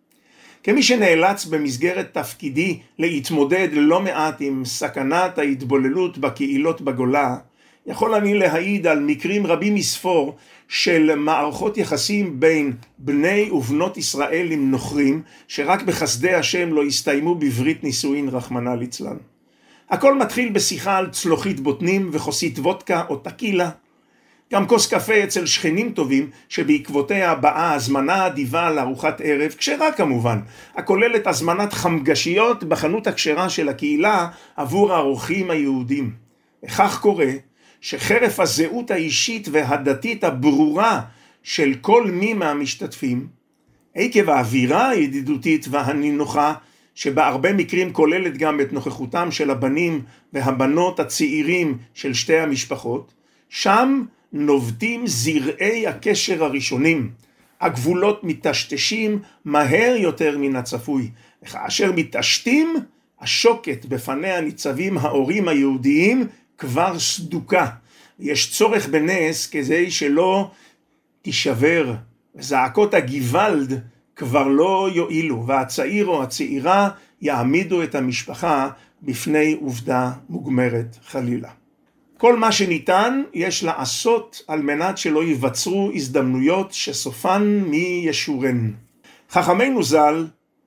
כמי שנאלץ במסגרת תפקידי להתמודד לא מעט עם סכנת ההתבוללות בקהילות בגולה, יכול אני להעיד על מקרים רבים מספור של מערכות יחסים בין בני ובנות ישראל עם נוכרים, שרק בחסדי השם לא הסתיימו בברית נישואין רחמנא ליצלן. הכל מתחיל בשיחה על צלוחית בוטנים וחוסית וודקה או טקילה, גם כוס קפה אצל שכנים טובים שבעקבותיה באה הזמנה אדיבה לארוחת ערב, כשרה כמובן, הכוללת הזמנת חמגשיות בחנות הכשרה של הקהילה עבור האורחים היהודים. וכך קורה שחרף הזהות האישית והדתית הברורה של כל מי מהמשתתפים, עקב האווירה הידידותית והנינוחה, שבהרבה מקרים כוללת גם את נוכחותם של הבנים והבנות הצעירים של שתי המשפחות, שם נובטים זרעי הקשר הראשונים. הגבולות מתשתשים מהר יותר מן הצפוי, וכאשר מתעשתים, השוקת בפניה ניצבים ההורים היהודיים כבר סדוקה. יש צורך בנס כדי שלא תישבר, וזעקות הגיוולד כבר לא יועילו, והצעיר או הצעירה יעמידו את המשפחה בפני עובדה מוגמרת חלילה. כל מה שניתן יש לעשות על מנת שלא ייווצרו הזדמנויות שסופן מי ישורן. חכמינו ז"ל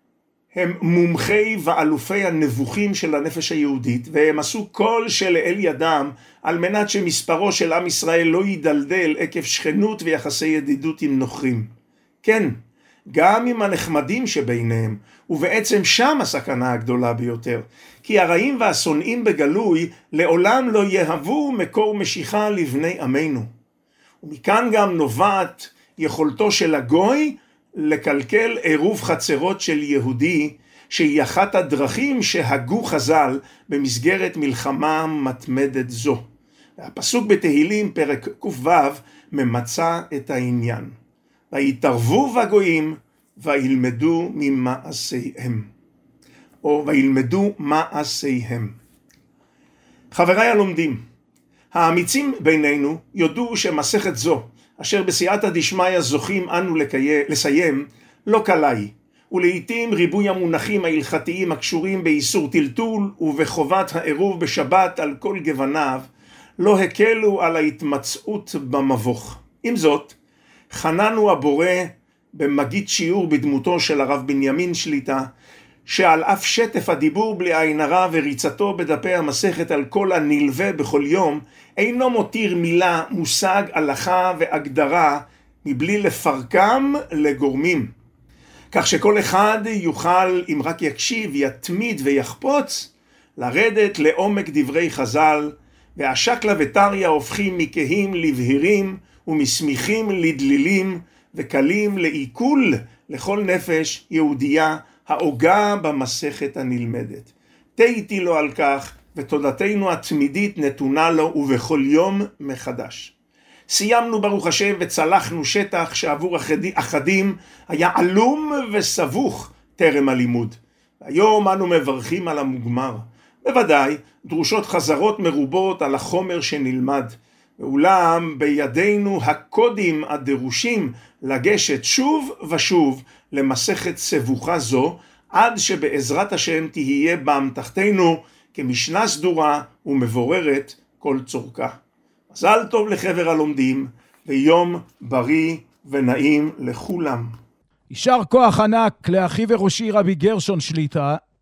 הם מומחי ואלופי הנבוכים של הנפש היהודית, והם עשו כל שלאל ידם על מנת שמספרו של עם ישראל לא יידלדל עקב שכנות ויחסי ידידות עם נוכרים. כן, גם עם הנחמדים שביניהם, ובעצם שם הסכנה הגדולה ביותר, כי הרעים והשונאים בגלוי לעולם לא יהוו מקור משיכה לבני עמנו. ומכאן גם נובעת יכולתו של הגוי לקלקל עירוב חצרות של יהודי, שהיא אחת הדרכים שהגו חז"ל במסגרת מלחמה מתמדת זו. והפסוק בתהילים פרק ק"ו ממצא את העניין. ויתערבו בגויים וילמדו ממעשיהם, או וילמדו מעשיהם. חבריי הלומדים, האמיצים בינינו יודו שמסכת זו, אשר בסייעתא דשמיא זוכים אנו לקיים, לסיים, לא קלה היא, ולעיתים ריבוי המונחים ההלכתיים הקשורים באיסור טלטול ובחובת העירוב בשבת על כל גווניו, לא הקלו על ההתמצאות במבוך. עם זאת, חננו הבורא במגיד שיעור בדמותו של הרב בנימין שליטה, שעל אף שטף הדיבור בלי עין הרע וריצתו בדפי המסכת על כל הנלווה בכל יום, אינו מותיר מילה, מושג, הלכה והגדרה מבלי לפרקם לגורמים. כך שכל אחד יוכל, אם רק יקשיב, יתמיד ויחפוץ, לרדת לעומק דברי חז"ל, והשקלא וטריא הופכים מכהים לבהירים ומסמיכים לדלילים וקלים לעיכול לכל נפש יהודייה ההוגה במסכת הנלמדת. תהיתי לו על כך, ותודתנו התמידית נתונה לו ובכל יום מחדש. סיימנו ברוך השם וצלחנו שטח שעבור אחדים היה עלום וסבוך טרם הלימוד. היום אנו מברכים על המוגמר. בוודאי דרושות חזרות מרובות על החומר שנלמד. ואולם בידינו הקודים הדרושים לגשת שוב ושוב למסכת סבוכה זו, עד שבעזרת השם תהיה באמתחתנו כמשנה סדורה ומבוררת כל צורכה. מזל טוב לחבר הלומדים, ויום בריא ונעים לכולם. יישר כוח ענק לאחי וראשי רבי גרשון שליטה,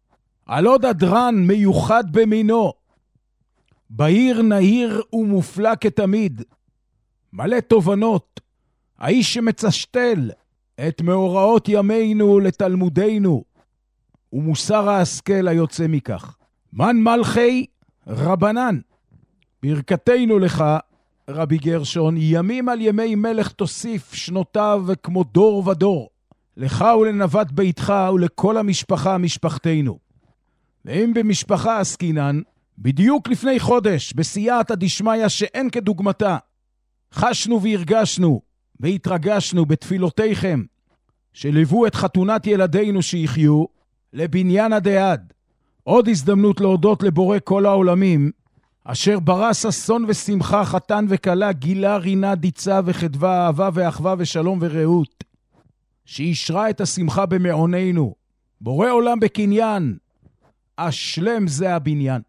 על עוד אדרן מיוחד במינו, בהיר נהיר ומופלא כתמיד, מלא תובנות, האיש שמצשתל את מאורעות ימינו לתלמודנו, ומוסר ההשכל היוצא מכך. מן מלכי רבנן, ברכתנו לך, רבי גרשון, ימים על ימי מלך תוסיף שנותיו כמו דור ודור, לך ולנווט ביתך ולכל המשפחה משפחתנו. ואם במשפחה עסקינן, בדיוק לפני חודש, בסייעתא דשמיא שאין כדוגמתה, חשנו והרגשנו והתרגשנו בתפילותיכם, שליוו את חתונת ילדינו שיחיו, לבניין הדעד. עוד הזדמנות להודות לבורא כל העולמים, אשר ברא ששון ושמחה, חתן וכלה, גילה, רינה, דיצה וחדווה, אהבה ואחווה ושלום ורעות, שישרה את השמחה במעוננו, בורא עולם בקניין, אשלם זה הבניין.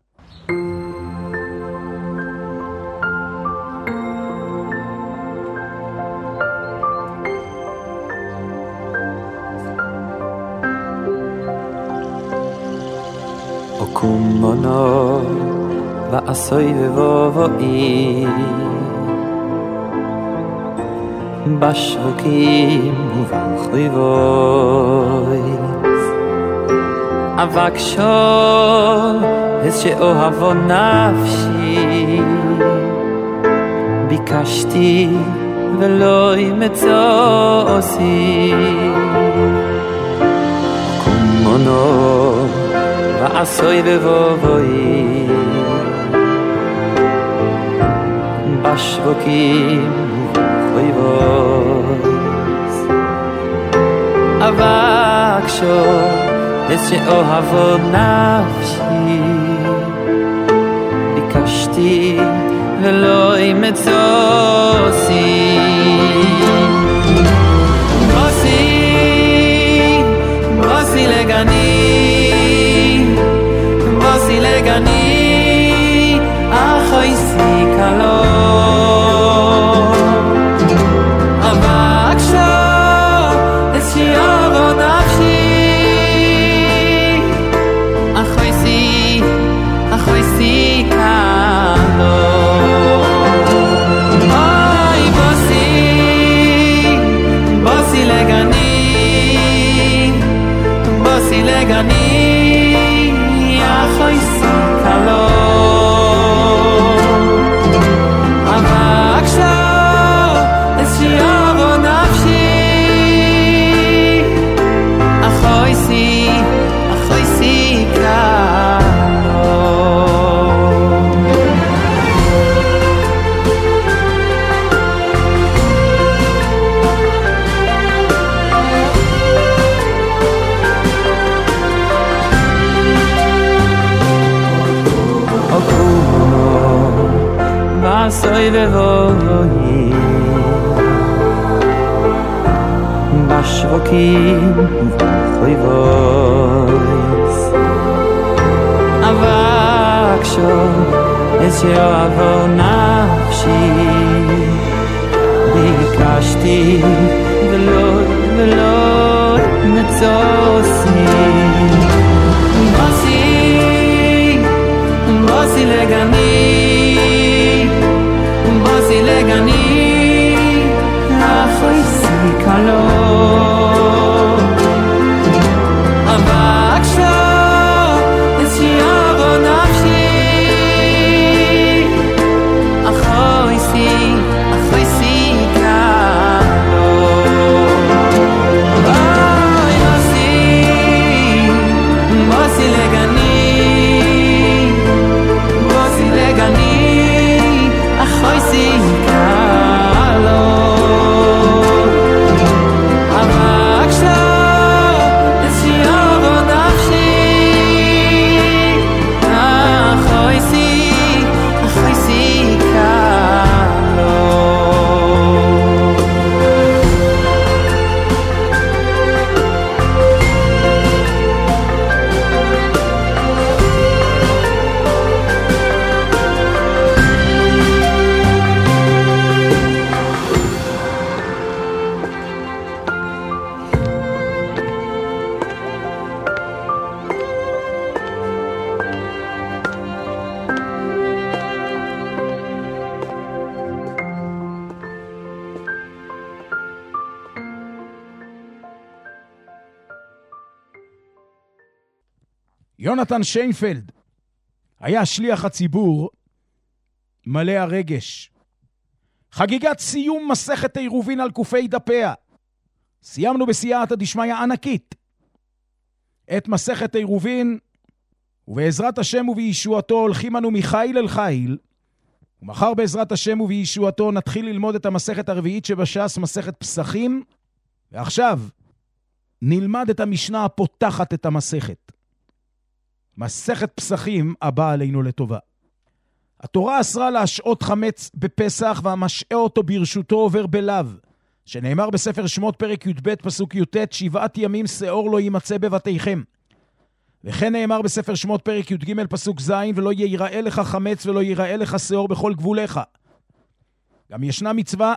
קום מונו ועשוי ובואי בשווקים וברחובות אבקשו את שאוהבו נפשי ביקשתי ולא ימצאוסי קום מונו ועשוי ובואי בשווקים ובחויבות אבקשו את שאוהבו נפשי ביקשתי ולא ימצאוסי בוסי בוסי לגני בוסי לגני אחוי סיקלו אבקשו את שיעבו נפשי אחוי סי אחוי סיקלו אוי בוסי בוסי לגני בוסי לגני אחוי סיקלו אבקשו את שיעבו נפשי אחוי סי אחוי סיקלו ועשוי ובואי בשווקים ובחויבות אבקשו את שאוהבו נפשי ביקשתי ולא ולא מצאוסי בוסי בוסי לגני בוסי לגני אחוי סיקלו אבקשו את שיעבו נפשי אחוי סי אחוי סיקלו אוי בוסי יונתן שיינפלד היה שליח הציבור מלא הרגש. חגיגת סיום מסכת עירובין על קופי דפיה. סיימנו בסייעתא דשמיא ענקית את מסכת עירובין, ובעזרת השם ובישועתו הולכים אנו מחיל אל חיל, ומחר בעזרת השם ובישועתו נתחיל ללמוד את המסכת הרביעית שבש"ס, מסכת פסחים, ועכשיו נלמד את המשנה הפותחת את המסכת. מסכת פסחים הבאה עלינו לטובה. התורה אסרה להשעות חמץ בפסח, והמשעה אותו ברשותו עובר בלאו, שנאמר בספר שמות פרק י"ב פסוק י"ט, שבעת ימים שאור לא יימצא בבתיכם. וכן נאמר בספר שמות פרק י"ג פסוק ז', ולא ייראה לך חמץ ולא ייראה לך שאור בכל גבוליך. גם ישנה מצווה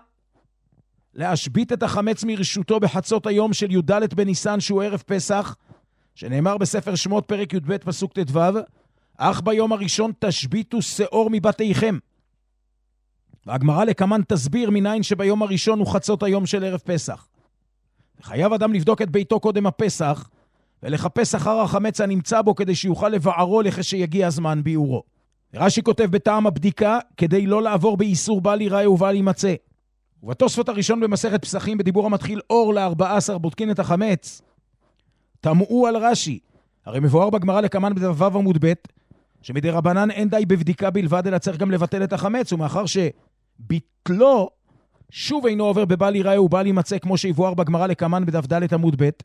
להשבית את החמץ מרשותו בחצות היום של י"ד בניסן שהוא ערב פסח, שנאמר בספר שמות פרק י"ב פסוק ט"ו, אך ביום הראשון תשביתו שאור מבתיכם. והגמרא לקמן תסביר מניין שביום הראשון הוא חצות היום של ערב פסח. חייב אדם לבדוק את ביתו קודם הפסח, ולחפש אחר החמץ הנמצא בו כדי שיוכל לבערו לכך שיגיע הזמן ביעורו. רש"י כותב בטעם הבדיקה, כדי לא לעבור באיסור בל ייראה ובל יימצא. ובתוספות הראשון במסכת פסחים, בדיבור המתחיל אור ל-ארבע עשרה בודקין את החמץ, תמעו על רש"י, הרי מבואר בגמרא לקמן בדף ו' עמוד ב', שמדי רבנן אין די בבדיקה בלבד, אלא צריך גם לבטל את החמץ, ומאחר שביטלו שוב אינו עובר בבל ייראה ובל יימצא, כמו שיבואר בגמרא לקמן בדף ד' עמוד ב'.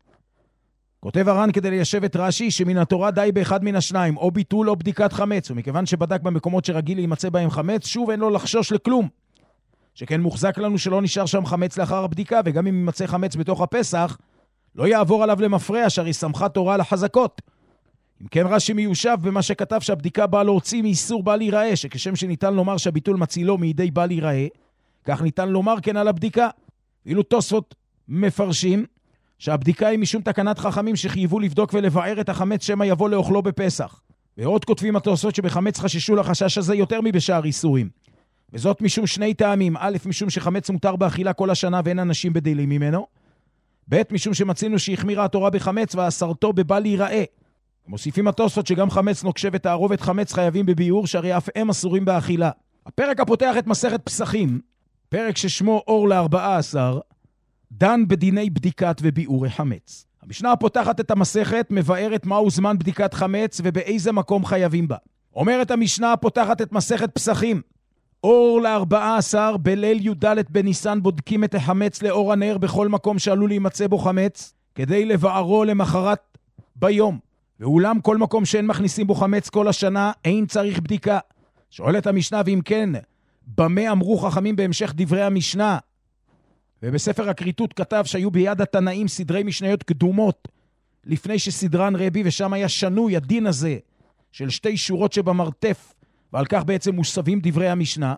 כותב הר"ן כדי ליישב את רש"י, שמן התורה די באחד מן השניים, או ביטול או בדיקת חמץ, ומכיוון שבדק במקומות שרגיל להימצא בהם חמץ, שוב אין לו לחשוש לכלום. שכן מוחזק לנו שלא נשאר שם חמץ לאחר הבדיקה, וגם אם יימצא חמץ בתוך הפסח, לא יעבור עליו למפרע, שהרי שמחה תורה לחזקות. אם כן רש"י מיושב במה שכתב שהבדיקה באה להוציא מאיסור בל ייראה, שכשם שניתן לומר שהביטול מצילו מידי בל ייראה, כך ניתן לומר כן על הבדיקה. ואילו תוספות מפרשים שהבדיקה היא משום תקנת חכמים שחייבו לבדוק ולבער את החמץ שמא יבוא לאוכלו בפסח. ועוד כותבים התוספות שבחמץ חששו לחשש הזה יותר מבשאר איסורים. וזאת משום שני טעמים. א', משום שחמץ מותר באכילה כל השנה ואין אנשים בדילים ממנו. ב', משום שמצינו שהחמירה התורה בחמץ ואסרתו בבל ייראה. מוסיפים התוספות שגם חמץ נוקשה ותערובת חמץ חייבים בביאור, שהרי אף הם אסורים באכילה. הפרק הפותח את מסכת פסחים, פרק ששמו אור ל-ארבע עשרה, דן בדיני בדיקת וביאורי חמץ. המשנה הפותחת את המסכת מבארת מהו זמן בדיקת חמץ ובאיזה מקום חייבים בה. אומרת המשנה הפותחת את מסכת פסחים, אור ל-ארבע עשרה בליל י"ד בניסן בודקים את החמץ לאור הנר בכל מקום שעלול להימצא בו חמץ, כדי לבערו למחרת ביום. ואולם כל מקום שאין מכניסים בו חמץ כל השנה, אין צריך בדיקה. שואלת המשנה, ואם כן, במה אמרו חכמים בהמשך דברי המשנה? ובספר הכריתות כתב שהיו ביד התנאים סדרי משניות קדומות, לפני שסדרן רבי, ושם היה שנוי הדין הזה, של שתי שורות שבמרתף, ועל כך בעצם מוסבים דברי המשנה.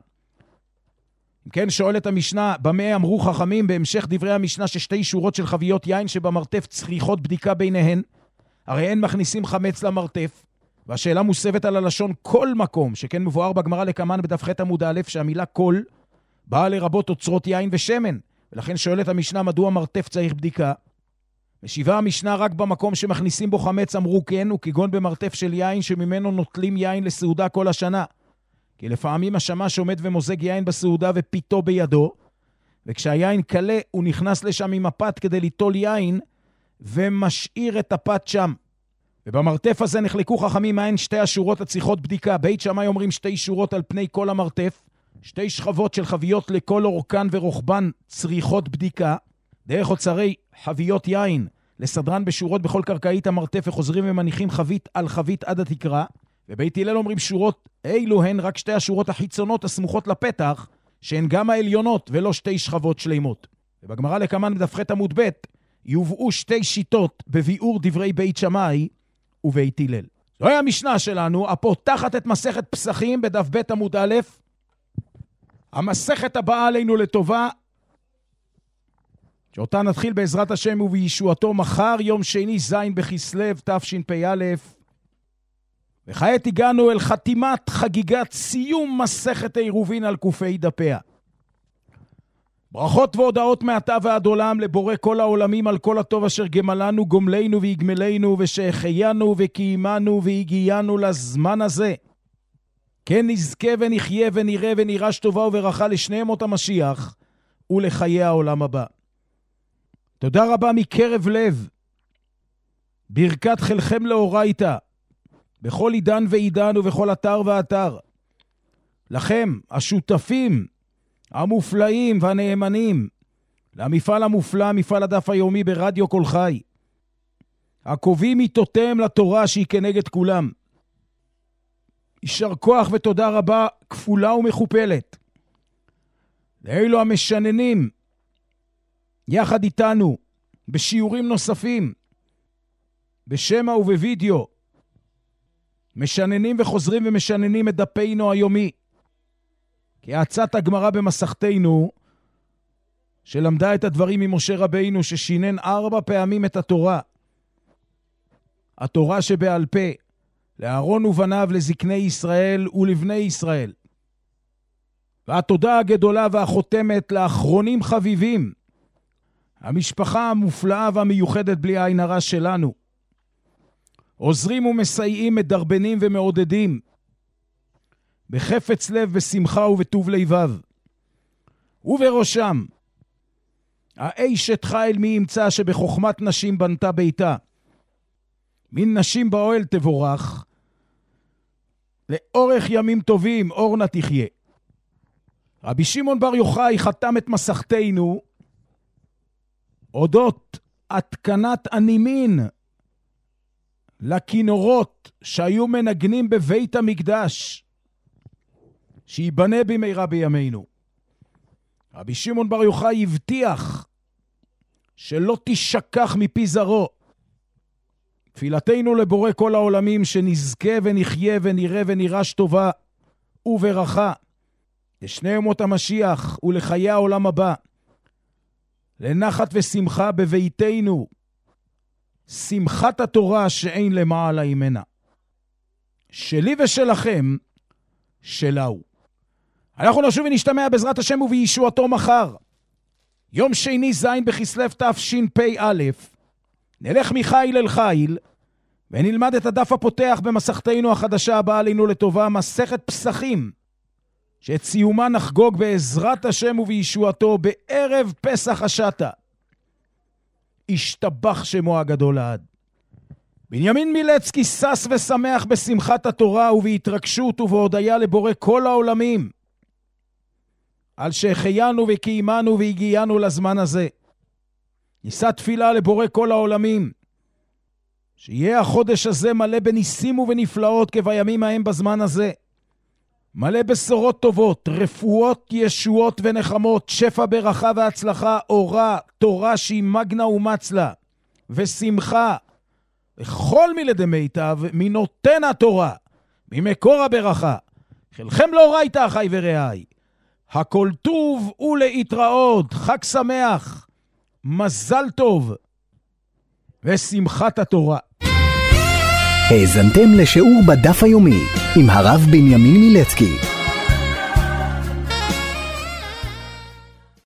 אם כן, שואלת המשנה, במה אמרו חכמים בהמשך דברי המשנה ששתי שורות של חביות יין שבמרתף צריכות בדיקה ביניהן? הרי אין מכניסים חמץ למרתף, והשאלה מוסבת על הלשון כל מקום, שכן מבואר בגמרא לקמן בדף ח' עמוד א', שהמילה כל באה לרבות אוצרות יין ושמן, ולכן שואלת המשנה מדוע מרתף צריך בדיקה. משיבה המשנה רק במקום שמכניסים בו חמץ אמרו כן, וכגון במרתף של יין שממנו נוטלים יין לסעודה כל השנה. כי לפעמים השמש עומד ומוזג יין בסעודה ופיתו בידו, וכשהיין קלה הוא נכנס לשם עם הפת כדי ליטול יין, ומשאיר את הפת שם. ובמרתף הזה נחלקו חכמים מהן שתי השורות הצריכות בדיקה. בית שמאי אומרים שתי שורות על פני כל המרתף, שתי שכבות של חביות לכל אורכן ורוחבן צריכות בדיקה, דרך אוצרי חביות יין לסדרן בשורות בכל קרקעית המרתף, וחוזרים ומניחים חבית על חבית עד התקרה. ובית הלל אומרים שורות אילו הן רק שתי השורות החיצונות הסמוכות לפתח, שהן גם העליונות ולא שתי שכבות שלימות. ובגמרא לקמן בדף ח' עמוד ב' יובאו שתי שיטות בביאור דברי בית שמאי ובית הלל. זוהי המשנה שלנו, הפותחת את מסכת פסחים בדף ב' עמוד א'. המסכת הבאה עלינו לטובה, שאותה נתחיל בעזרת השם ובישועתו מחר, יום שני ז' בכסלו תשפ"א. וכעת הגענו אל חתימת חגיגת סיום מסכת עירובין על קופי דפיה. ברכות והודעות מעתה ועד עולם לבורא כל העולמים על כל הטוב אשר גמלנו, גומלנו ויגמלנו, ושהחיינו וקיימנו והגיענו לזמן הזה. כן נזכה ונחיה ונראה ונירש טובה וברכה לשני ימות המשיח ולחיי העולם הבא. תודה רבה מקרב לב. ברכת חלכם לאורייתא, בכל עידן ועידן ובכל אתר ואתר. לכם, השותפים, המופלאים והנאמנים, למפעל המופלא, מפעל הדף היומי ברדיו כל חי. הקובעים איתותם לתורה שהיא כנגד כולם. יישר כוח ותודה רבה כפולה ומכופלת. לאלו המשננים, יחד איתנו, בשיעורים נוספים, בשמה ובווידאו, משננים וחוזרים ומשננים את דפינו היומי. כעצת הגמרא במסכתנו, שלמדה את הדברים ממשה רבינו, ששינן ארבע פעמים את התורה. התורה שבעל פה, לאהרון ובניו, לזקני ישראל ולבני ישראל. והתודה הגדולה והחותמת לאחרונים חביבים, המשפחה המופלאה והמיוחדת בלי העין הרע שלנו. עוזרים ומסייעים, מדרבנים ומעודדים, בחפץ לב, בשמחה ובטוב ליבב. ובראשם, האשת חיל מי ימצא שבחוכמת נשים בנתה ביתה. מן נשים באוהל תבורך, לאורך ימים טובים אורנה תחיה. רבי שמעון בר יוחאי חתם את מסכתנו, אודות התקנת הנימין לכינורות שהיו מנגנים בבית המקדש, שיבנה במהרה בימינו. רבי שמעון בר יוחאי הבטיח שלא תשכח מפי זרעו. תפילתנו לבורא כל העולמים, שנזכה ונחיה ונראה ונירש טובה וברכה לשני ימות המשיח ולחיי העולם הבא, לנחת ושמחה בביתנו, שמחת התורה שאין למעלה ממנה. שלי ושלכם שלהו. אנחנו נשוב ונשתמע בעזרת השם ובישועתו מחר, יום שני זין בכסלו תשפ"א. נלך מחיל אל חיל ונלמד את הדף הפותח במסכתנו החדשה הבאה עלינו לטובה, מסכת פסחים, שאת סיומה נחגוג בעזרת השם ובישועתו בערב פסח השטה. השתבח שמו הגדול לעד. בנימין מילצקי שש ושמח בשמחת התורה ובהתרגשות ובהודיה לבורא כל העולמים, על שהחיינו וקיימנו והגיענו לזמן הזה. נישא תפילה לבורא כל העולמים, שיהיה החודש הזה מלא בניסים ובנפלאות כבימים ההם בזמן הזה. מלא בשורות טובות, רפואות, ישועות ונחמות, שפע ברכה והצלחה, אורה, תורה שהיא מגנה ומצלה, ושמחה, וכל מילדי מיטב, מנותן התורה, ממקור הברכה. חלכם לאורייתא אחי ורעי. הכל טוב ולהתראות, חג שמח, מזל טוב, ושמחת התורה. האזנתם לשיעור בדף היומי עם הרב בנימין מילצקי.